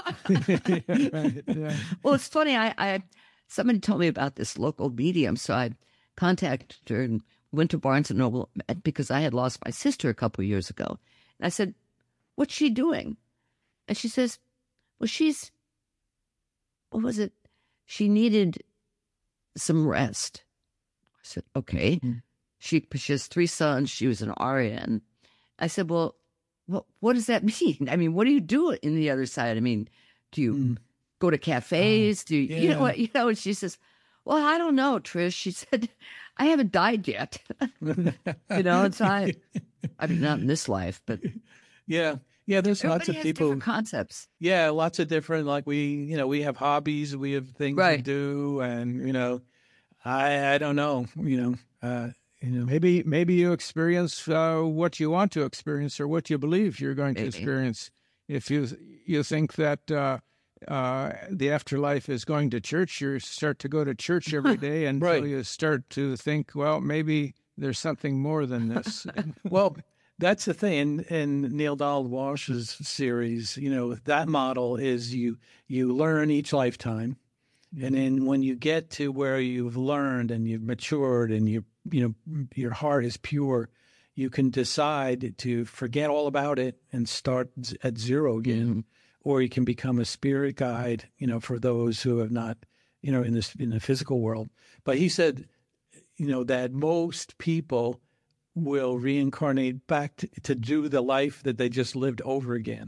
Right, yeah. Well, it's funny. I, I somebody told me about this local medium, so I contacted her and went to Barnes and Noble because I had lost my sister a couple of years ago. And I said, "What's she doing?" And she says, "Well, she's what was it? She needed some rest." I said, "Okay." Mhm. She she has three sons. She was an R N. I said, "Well, what what does that mean? I mean, what do you do in the other side? I mean, do you Mm. go to cafes? Do you, you know yeah. what? You know?" And she says, "Well, I don't know, Trish." She said, "I haven't died yet." You know, it's not. I mean, not in this life, but Yeah, yeah. There's everybody lots of has people. different concepts. Yeah, lots of different. Like we, you know, we have hobbies, we have things we Right. do, and you know, I I don't know, you know, uh, you know, Maybe maybe you experience uh, what you want to experience or what you believe you're going to Maybe. experience. If you you think that uh, uh, the afterlife is going to church, you start to go to church every day until Right. you start to think, well, maybe there's something more than this. Well, that's the thing. In, in Neil Donald Walsh's series, you know, that model is you you learn each lifetime, and then when you get to where you've learned and you've matured and you you know your heart is pure, you can decide to forget all about it and start z- at zero again, or you can become a spirit guide, you know, for those who have not, you know, in this in the physical world. But he said, you know, that most people will reincarnate back to, to do the life that they just lived over again.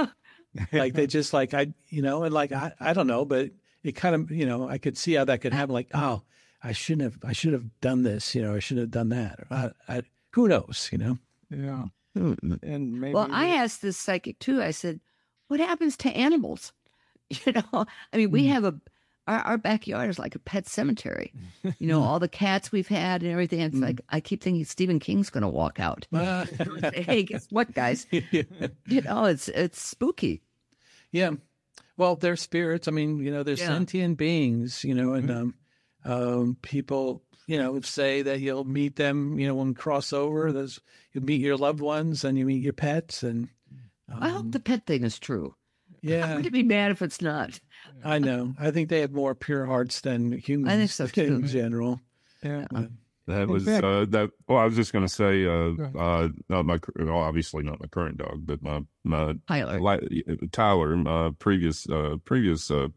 Like they just like, I, you know, and like, I, I don't know, but it kind of, you know, I could see how that could happen. Like, oh, I shouldn't have, I should have done this, you know, I should have done that. Or I, I, who knows, you know? Yeah, Hmm. and maybe Well, I asked this psychic too. I said, "What happens to animals?" You know, I mean, we have a our, our backyard is like a pet cemetery. You know, all the cats we've had and everything. It's like I keep thinking Stephen King's going to walk out. Uh, Say, hey, guess what, guys? yeah. You know, it's it's spooky. Yeah. Well, they're spirits. I mean, you know, they're Yeah. sentient beings, you know, and um, um, people, you know, say that you'll meet them, you know, when cross over, there's, you'll meet your loved ones and you meet your pets. And um, I hope the pet thing is true. I'm yeah, going to be mad if it's not. I know. I think they have more pure hearts than humans. I think so, too. In general. yeah. That was fact- uh, that. Well, I was just going to say, uh, Go ahead. uh, not my, cur- well, obviously not my current dog, but my my Tyler. li- Tyler, my previous uh, previous uh,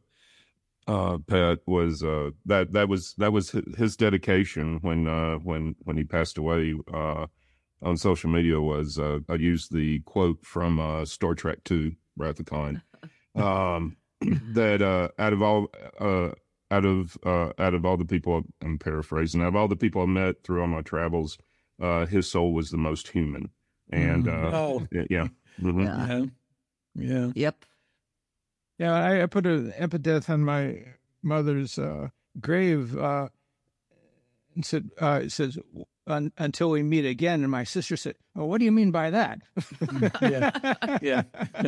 uh, pet was uh, that that was that was hi- his dedication when uh, when when he passed away. Uh, on social media was uh, I used the quote from uh, Star Trek Two, Wrath of Khan, um, that uh, out of all uh, out of uh, out of all the people, I'm paraphrasing, out of all the people I met through all my travels, uh, his soul was the most human, and uh, Oh, yeah, mhm. Yeah. yeah. Yeah. Yep. Yeah, I, I put an epitaph on my mother's uh, grave. Uh, and said, uh, it says, Un- "Until we meet again." And my sister said, "Oh, what do you mean by that?" Yeah. Yeah.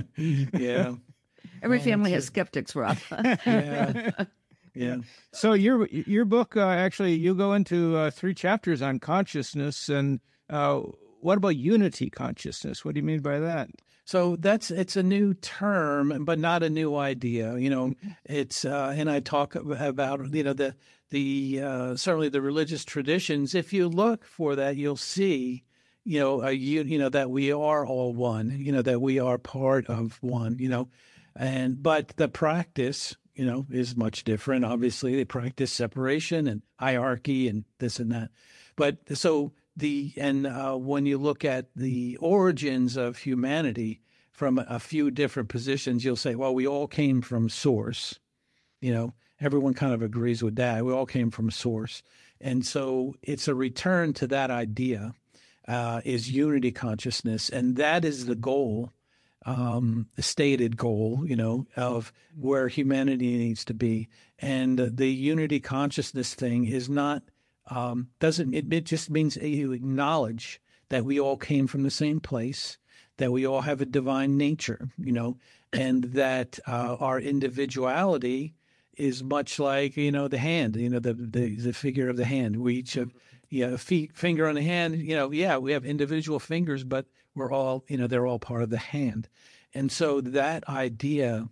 Yeah. Every Oh, family that's has skeptics, Rob. Yeah. Yeah. So your your book uh, actually you go into uh, three chapters on consciousness, and uh, what about unity consciousness? What do you mean by that? So that's it's a new term, but not a new idea. You know, it's uh, and I talk ab- about you know the the uh, certainly the religious traditions. If you look for that, you'll see you know, a, you, you know, that we are all one, you know, that we are part of one, you know, and, but the practice, you know, is much different. Obviously they practice separation and hierarchy and this and that. But so the, and uh, when you look at the origins of humanity from a few different positions, you'll say, well, we all came from source, you know, everyone kind of agrees with that. We all came from source. And so it's a return to that idea, uh, is unity consciousness. And that is the goal, um, the stated goal, you know, of where humanity needs to be. And the unity consciousness thing is not, um, doesn't, it, it just means you acknowledge that we all came from the same place, that we all have a divine nature, you know, and that uh, our individuality is much like, you know, the hand, you know, the the, the figure of the hand. We each have, you know, feet, finger on the hand, you know, yeah, we have individual fingers, but we're all, you know, they're all part of the hand. And so that idea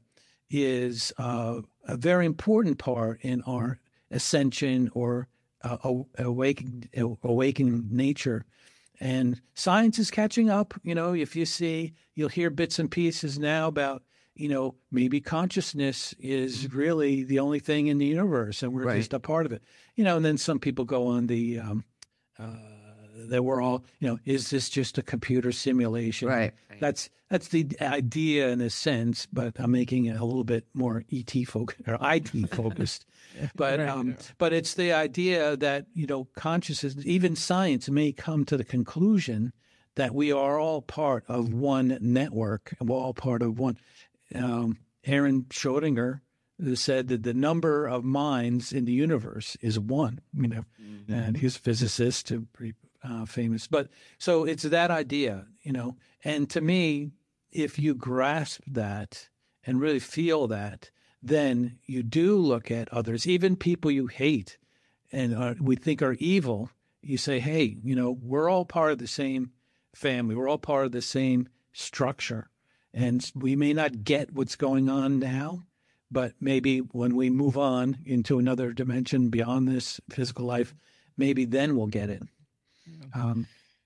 is uh, a very important part in our ascension or uh, awakening, awakening nature. And science is catching up. You know, if you see, you'll hear bits and pieces now about, you know, maybe consciousness is really the only thing in the universe and we're Right. just a part of it. You know, and then some people go on the, um, uh, that we're all, you know, is this just a computer simulation? Right. That's that's the idea in a sense, but I'm making it a little bit more E T focused or I T focused. But um, but it's the idea that, you know, consciousness, even science may come to the conclusion that we are all part of one network and we're all part of one. Um, Aaron Schrodinger said that the number of minds in the universe is one, you know, mm-hmm. and he's a physicist, pretty uh, famous. But so it's that idea, you know, and to me, if you grasp that and really feel that, then you do look at others, even people you hate and are, we think are evil. You say, hey, you know, we're all part of the same family. We're all part of the same structure. And we may not get what's going on now, but maybe when we move on into another dimension beyond this physical life, maybe then we'll get it. Um,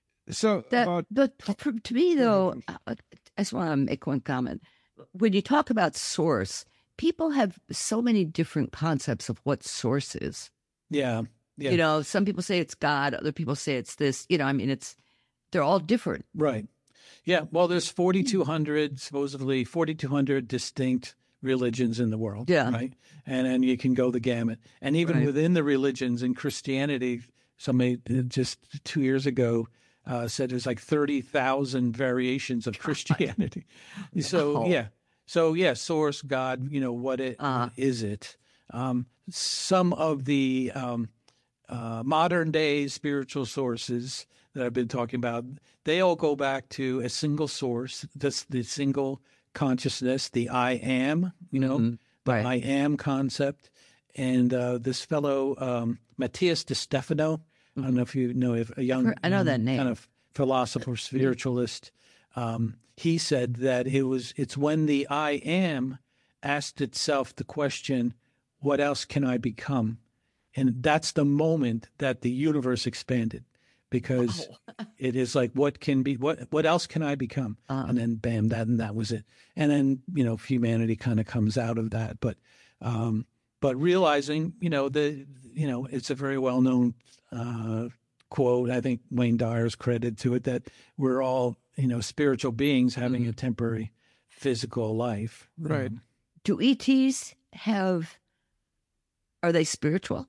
So That, about but for, to me, though, I just want to make one comment. When you talk about source, people have so many different concepts of what source is. yeah, yeah, You know, some people say it's God, other people say it's this. You know, I mean, it's they're all different. right. Yeah, well, there's forty-two hundred, supposedly forty-two hundred distinct religions in the world. Yeah. Right. And then you can go the gamut. And even Right. within the religions in Christianity, somebody just two years ago uh, said there's like thirty thousand variations of Christianity. So, Wow. yeah. So, yeah, source, God, you know, what it Uh-huh. is it? Um, some of the um, uh, modern day spiritual sources that I've been talking about, they all go back to a single source, this the single consciousness, the I am, you know, Mhm. the Right. I am concept. And uh, this fellow, um, Matthias de Stefano, I don't know if you know, if a young, heard- I know young that name. kind of philosopher, spiritualist, um, he said that it was, it's when the I am asked itself the question, what else can I become? And that's the moment that the universe expanded, because it is like, what can be, what, what else can I become? Uh-huh. And then bam, that, and that was it. And then, you know, humanity kind of comes out of that. But, um, but realizing, you know, the, you know, it's a very well-known, uh, quote, I think Wayne Dyer's credited to it, that we're all, you know, spiritual beings having a temporary physical life. Right. Um, Do E Ts have, are they spiritual?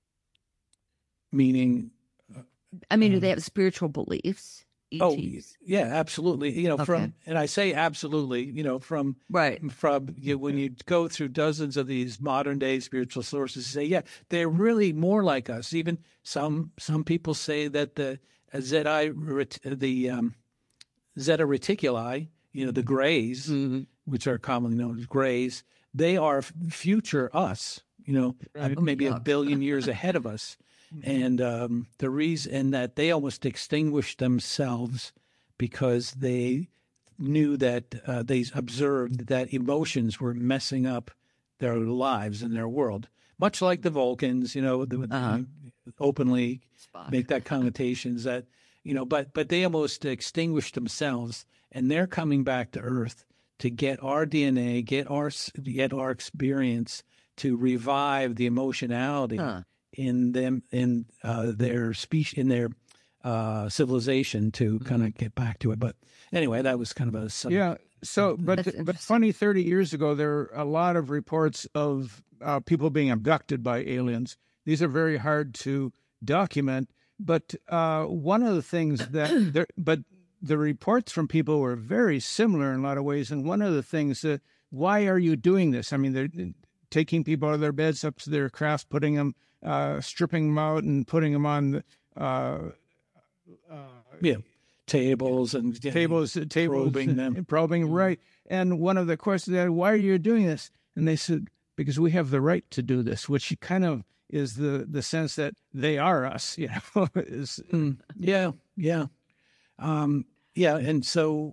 meaning, I mean, do Um, they have spiritual beliefs? E Ts? oh, yeah, absolutely. You know, Okay. from, and I say absolutely, you know, from, Right. from you, when you go through dozens of these modern day spiritual sources, say, yeah, they're really more like us. Even some some people say that the uh, Zeti, ret- the um, Zeta Reticuli, you know, the grays, Mhm. which are commonly known as grays, they are f- future us. You know, uh, maybe a yeah. billion years ahead of us. And um, the reason that they almost extinguished themselves because they knew that uh, they observed that emotions were messing up their lives and their world, much like the Vulcans, you know, the, Uh-huh. openly Spock. make that connotations that, you know, but but they almost extinguished themselves, and they're coming back to Earth to get our D N A, get our get our experience, to revive the emotionality huh. in them, in uh, their species, in their uh, civilization, to kind of get back to it. But anyway, that was kind of a subject. Yeah. So, but but funny, thirty years ago, there were a lot of reports of uh, people being abducted by aliens. These are very hard to document. But uh, one of the things that, there, but the reports from people were very similar in a lot of ways. And one of the things that, why are you doing this? I mean, they're taking people out of their beds up to their crafts, putting them, uh, stripping them out and putting them on the, uh, uh, yeah. tables and tables, uh, tables, probing them, probing, mm-hmm. right. And one of the questions, that, why are you doing this? And they said, because we have the right to do this, which kind of is the, the sense that they are us, you know. is, mm, yeah, yeah. Um, yeah, and so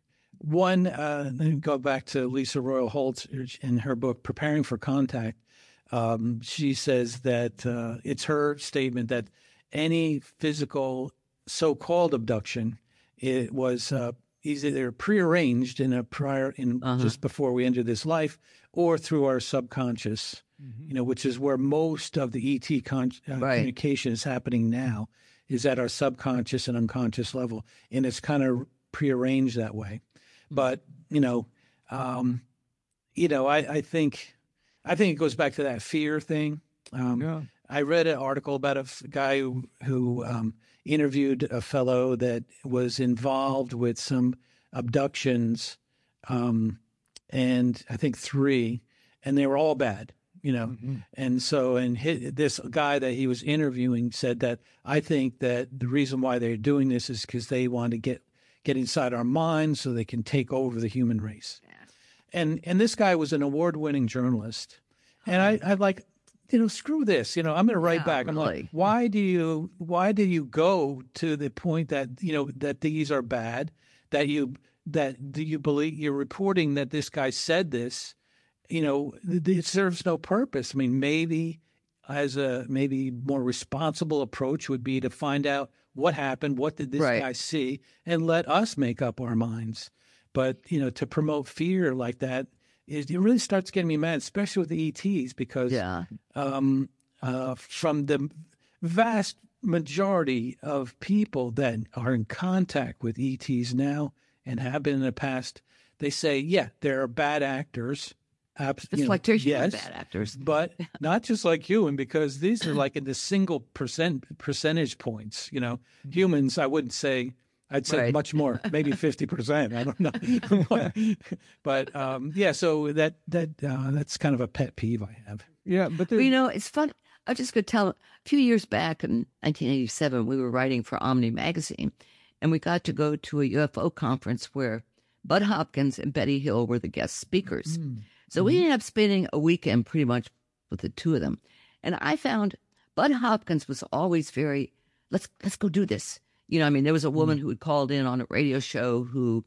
one, uh, let me go back to Lisa Royal Holtz in her book, Preparing for Contact. Um, she says that uh, it's her statement that any physical so-called abduction, it was uh, either prearranged in a prior, in uh-huh. just before we enter this life, or through our subconscious, mm-hmm. you know, which is where most of the E T con- uh, right. communication is happening now, is at our subconscious and unconscious level, and it's kind of prearranged that way. But you know, um, you know, I, I think, I think it goes back to that fear thing. Um, yeah. I read an article about a f- guy who, who um, interviewed a fellow that was involved with some abductions, um, and I think three, and they were all bad, you know. Mm-hmm. And so, and his, this guy that he was interviewing said that, I think that the reason why they're doing this is because they want to get get inside our minds so they can take over the human race. Yeah. And and this guy was an award-winning journalist, and I I like. You know, screw this. You know, I'm going to write yeah, back. I'm really. like, why do you, why do you go to the point that, you know, that these are bad, that you, that do you believe you're reporting that this guy said this, you know, it serves no purpose. I mean, maybe as a, maybe more responsible approach would be to find out what happened, what did this right. guy see, and let us make up our minds. But, you know, to promote fear like that, It, it really starts getting me mad, especially with the E Ts, because yeah. um, uh, from the vast majority of people that are in contact with E Ts now and have been in the past, they say, yeah, there are bad actors. Abs- it's like there's yes, bad actors. But not just like human, because these are like in the single percent percentage points. You know, humans, I wouldn't say... I'd say right. much more, maybe fifty percent. I don't know. But, um, yeah, so that that uh, that's kind of a pet peeve I have. Yeah, but well, you know, it's fun. I just could tell a few years back in nineteen eighty-seven, we were writing for Omni Magazine, and we got to go to a U F O conference where Bud Hopkins and Betty Hill were the guest speakers. Mm. So mm-hmm. we ended up spending a weekend pretty much with the two of them. And I found Bud Hopkins was always very, let's let's go do this. You know, I mean, there was a woman who had called in on a radio show who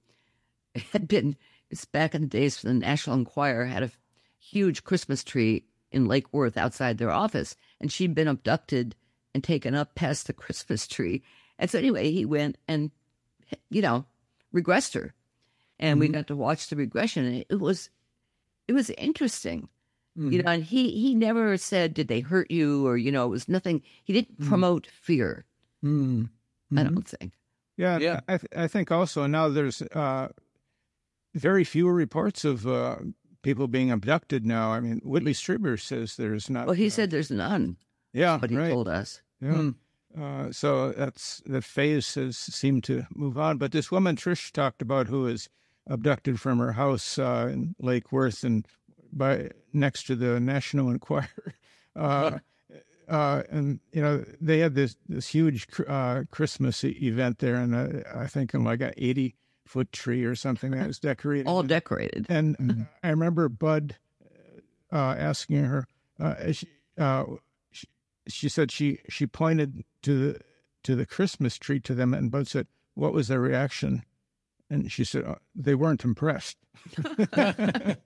had been, it's back in the days for the National Enquirer, had a huge Christmas tree in Lake Worth outside their office, and she'd been abducted and taken up past the Christmas tree. And so anyway, he went and, you know, regressed her. And mm-hmm. we got to watch the regression, and it was, it was interesting. Mm-hmm. You know, and he, he never said, did they hurt you? Or, you know, it was nothing. He didn't mm-hmm. promote fear. Mm-hmm. I don't think. Yeah, yeah. I, th- I think also now there's uh, very few reports of uh, people being abducted now. I mean, Whitley Strieber says there's not. Well, he uh, said there's none. Yeah, but he right. told us. Yeah. Mm. Uh, so that's that phase has seemed to move on. But this woman Trish talked about, who was abducted from her house uh, in Lake Worth and by next to the National Enquirer. Uh, Uh, and, you know, they had this, this huge uh, Christmas event there, and uh, I think in like an eighty-foot tree or something that was decorated. All decorated. And mm-hmm. I remember Bud uh, asking her, uh, she, uh, she, she said she, she pointed to the, to the Christmas tree to them, and Bud said, what was their reaction? And she said, oh, they weren't impressed. I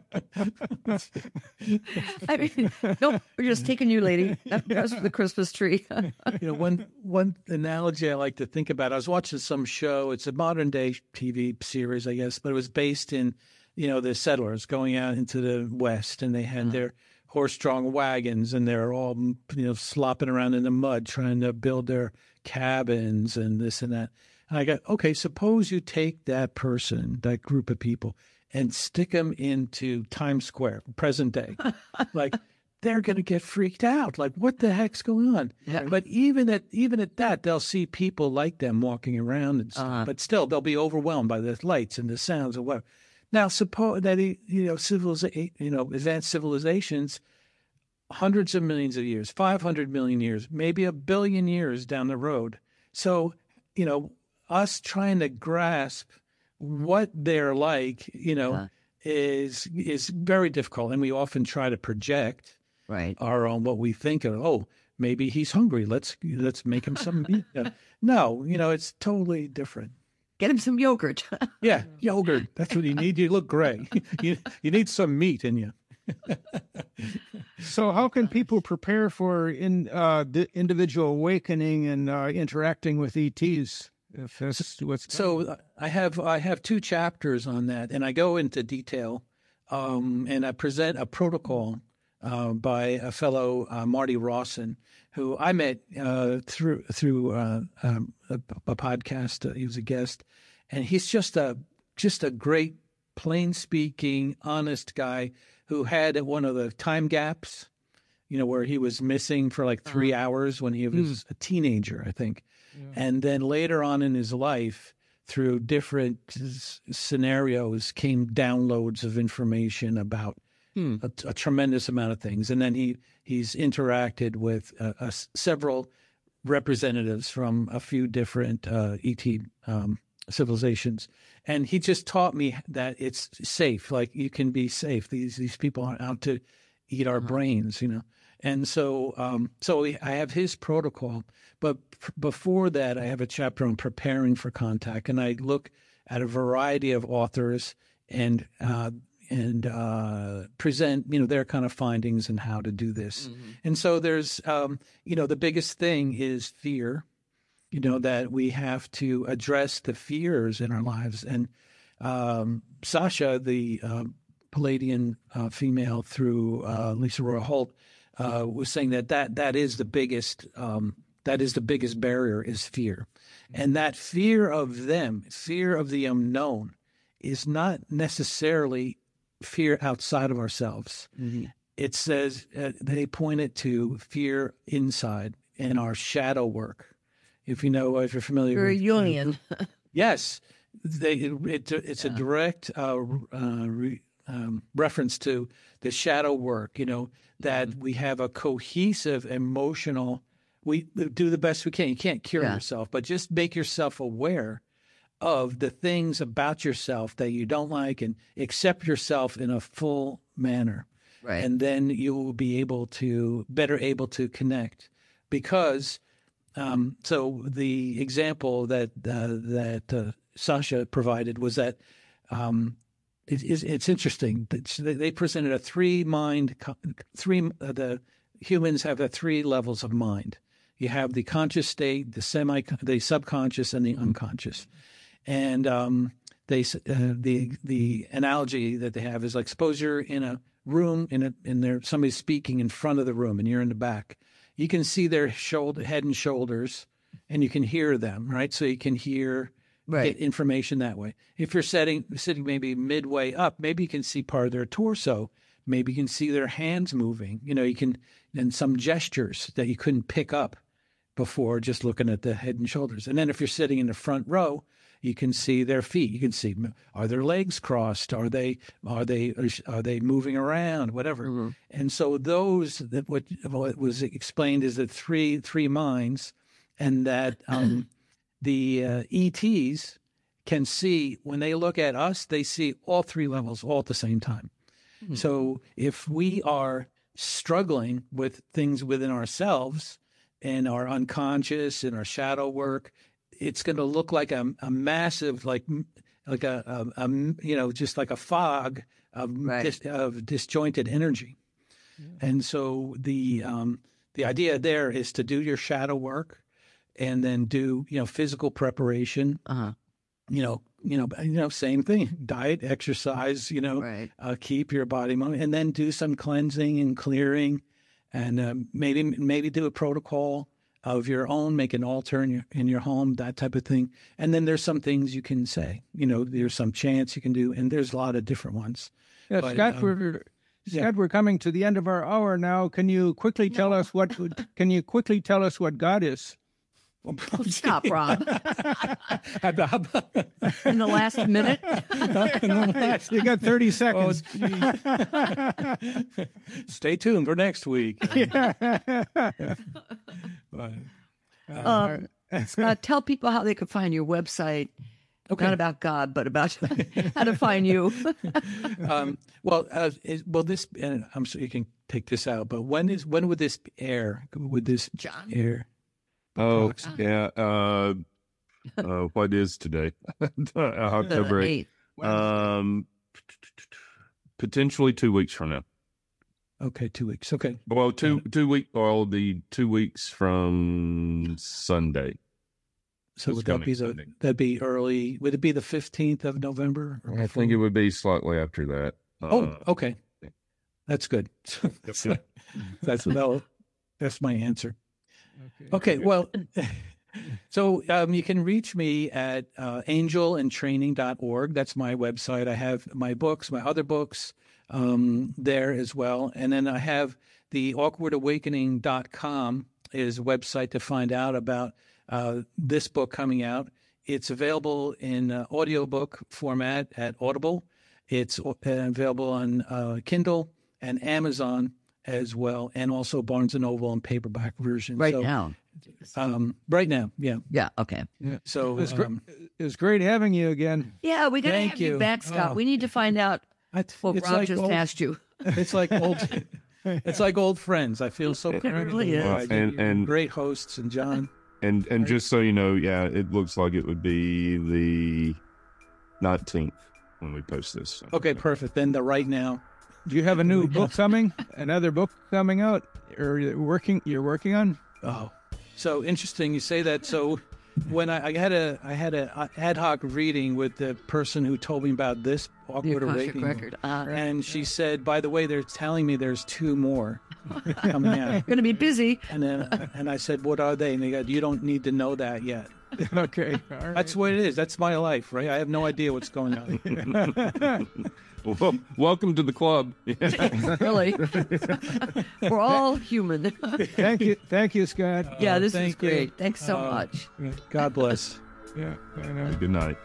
mean, nope, we're just taking you, lady. Not impressed with the Christmas tree. You know, one one analogy I like to think about, I was watching some show. It's a modern day T V series, I guess, but it was based in, you know, the settlers going out into the West, and they had uh-huh. their horse-drawn wagons, and they're all, you know, slopping around in the mud trying to build their cabins and this and that. And I got, okay, suppose you take that person, that group of people, and stick them into Times Square, present day. Like, they're going to get freaked out. Like, what the heck's going on? Yeah. But even at even at that, they'll see people like them walking around, and stuff, uh-huh. but still they'll be overwhelmed by the lights and the sounds and whatever. Now, suppose that, you know, civiliza- you know, advanced civilizations, hundreds of millions of years, five hundred million years, maybe a billion years down the road. So, you know, us trying to grasp what they're like, you know, uh-huh. is is very difficult. And we often try to project right. our own, what we think of, oh, maybe he's hungry. Let's let's make him some meat. No, you know, it's totally different. Get him some yogurt. Yeah, yogurt. That's what you need. You look gray. You, you need some meat in you. So how can people prepare for in uh, the individual awakening and uh, interacting with E Ts? If that's what's so uh, I have I have two chapters on that, and I go into detail, um, and I present a protocol uh, by a fellow uh, Marty Rawson, who I met uh, through through uh, um, a, a podcast. Uh, he was a guest, and he's just a just a great, plain speaking, honest guy who had one of the time gaps, you know, where he was missing for like three uh-huh. hours when he was mm. a teenager, I think. Yeah. And then later on in his life, through different s- scenarios, came downloads of information about hmm. a, a tremendous amount of things. And then he he's interacted with uh, uh, several representatives from a few different uh, E T um, civilizations. And he just taught me that it's safe. Like, you can be safe. These these people aren't out to eat our uh-huh. brains, you know. And so, um, so I have his protocol, but p- before that, I have a chapter on preparing for contact, and I look at a variety of authors and uh, and uh, present, you know, their kind of findings and how to do this. Mm-hmm. And so, there's, um, you know, the biggest thing is fear. You know, that we have to address the fears in our lives. And um, Sasha, the uh, Palladian uh, female through uh, Lisa Roy Holt, Uh, was saying that, that that is the biggest um, that is the biggest barrier is fear, and that fear of them, fear of the unknown, is not necessarily fear outside of ourselves. Mm-hmm. It says uh, they point it to fear inside in our shadow work. If you know, if you're familiar, Very with Jungian. Uh, yes, they it, it, it's yeah. a direct uh, uh, re, um, reference to the shadow work. You know. That we have a cohesive emotional, we do the best we can. You can't cure yeah. yourself, but just make yourself aware of the things about yourself that you don't like and accept yourself in a full manner. Right. And then you will be able to, better able to connect. Because, um, so the example that, uh, that uh, Sasha provided was that, um, It is, it's interesting. They presented a three mind, three, uh, the humans have a three levels of mind. You have the conscious state, the semi, the subconscious, and the unconscious. And um, they, uh, the the analogy that they have is like, suppose you're in a room, in a, in there, somebody's speaking in front of the room, and you're in the back. You can see their shoulder, head and shoulders, and you can hear them, right? So you can hear. Right. Get information that way. If you're sitting, sitting maybe midway up, maybe you can see part of their torso. Maybe you can see their hands moving. You know, you can, and some gestures that you couldn't pick up before just looking at the head and shoulders. And then if you're sitting in the front row, you can see their feet. You can see, are their legs crossed? Are they, are they, are they moving around? Whatever. Mm-hmm. And so those that what, what was explained is that three three minds, and that. Um, The uh, E Ts can see, when they look at us, they see all three levels all at the same time. Mm-hmm. So if we are struggling with things within ourselves and our unconscious and our shadow work, it's going to look like a, a massive, like like a, a, a you know, just like a fog of, Right. dis, of disjointed energy. Yeah. And so the um, the idea there is to do your shadow work, and then do you know physical preparation. Uh-huh. You know, you know, you know, same thing: diet, exercise. You know, Right. uh, keep your body moving, and then do some cleansing and clearing, and um, maybe maybe do a protocol of your own, make an altar in your in your home, that type of thing. And then there's some things you can say. You know, there's some chants you can do, and there's a lot of different ones. Yeah, But, Scott, um, we're yeah. Scott, we're coming to the end of our hour now. Can you quickly tell us what? Can you quickly tell us what God is? Stop, Rob. In the last minute. You got thirty seconds. Stay tuned for next week. But, Um, Scott, tell people how they could find your website. Okay. Not about God, but about how to find you. um, well, uh, is, well, this and I'm sure you can take this out. But when is when would this air? Would this John? air? Oh, yeah. Uh, uh, what is today? October eighth. Um, potentially two weeks from now. Okay, two weeks. Okay. Well, two two week. Well, the two weeks from Sunday. So It's would that coming be the Sunday. that'd be early? Would it be the fifteenth of November? or I think it would be slightly after that. Oh, Uh, okay. That's good. that's that's that'll- that's my answer. Okay, well, so um, you can reach me at uh, angel and training dot org. That's my website. I have my books, my other books um, there as well. And then I have the awkward awakening dot com is a website to find out about uh, this book coming out. It's available in uh, audiobook format at Audible. It's uh, available on uh, Kindle and Amazon as well, and also Barnes and Noble and paperback version. Right So, now. Um, right now, yeah. Yeah, okay. So It was, gr- um, it was great having you again. Yeah, we got to Thank have you, you. back, Scott. Oh. We need to find out I, what it's Rob like just old, asked you. It's like old. It's like old friends. I feel so connected. really is. I Well, did- and- you're and- great hosts, and John. And and just so you know, yeah, it looks like it would be the nineteenth when we post this. So. Okay, perfect. Then the right now. Do you have a new book coming? Another book coming out? Or you're working? You're working on? Oh, so interesting you say that. So when I, I had a I had a ad hoc reading with the person who told me about this The awkward Akashic awakening, record. Uh, and she said, "By the way, they're telling me there's two more coming out." going to be busy. And then and I said, "What are they?" And they go, "You don't need to know that yet." Okay. All right. That's what it is. That's my life, right? I have no idea what's going on. Well, welcome to the club. Really. We're all human. Thank you. Thank you, Scott. yeah, this is thank you. great. Thanks so Uh, much. God bless. Yeah, I know. Good night.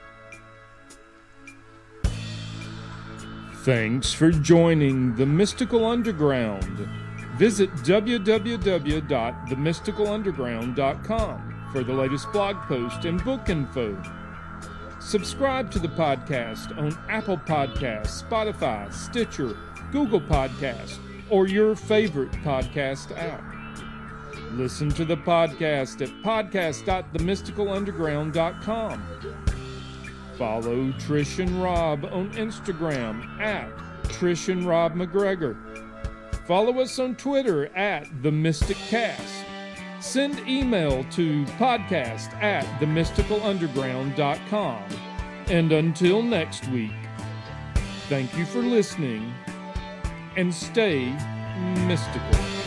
Thanks for joining the Mystical Underground. Visit w w w dot the mystical underground dot com for the latest blog post and book info. Subscribe to the podcast on Apple Podcasts, Spotify, Stitcher, Google Podcasts, or your favorite podcast app. Listen to the podcast at podcast dot the mystical underground dot com. Follow Trish and Rob on Instagram at Trish and Rob McGregor. Follow us on Twitter at The Mystic Cast. Send email to podcast at the mystical underground dot com. And until next week, thank you for listening and stay mystical.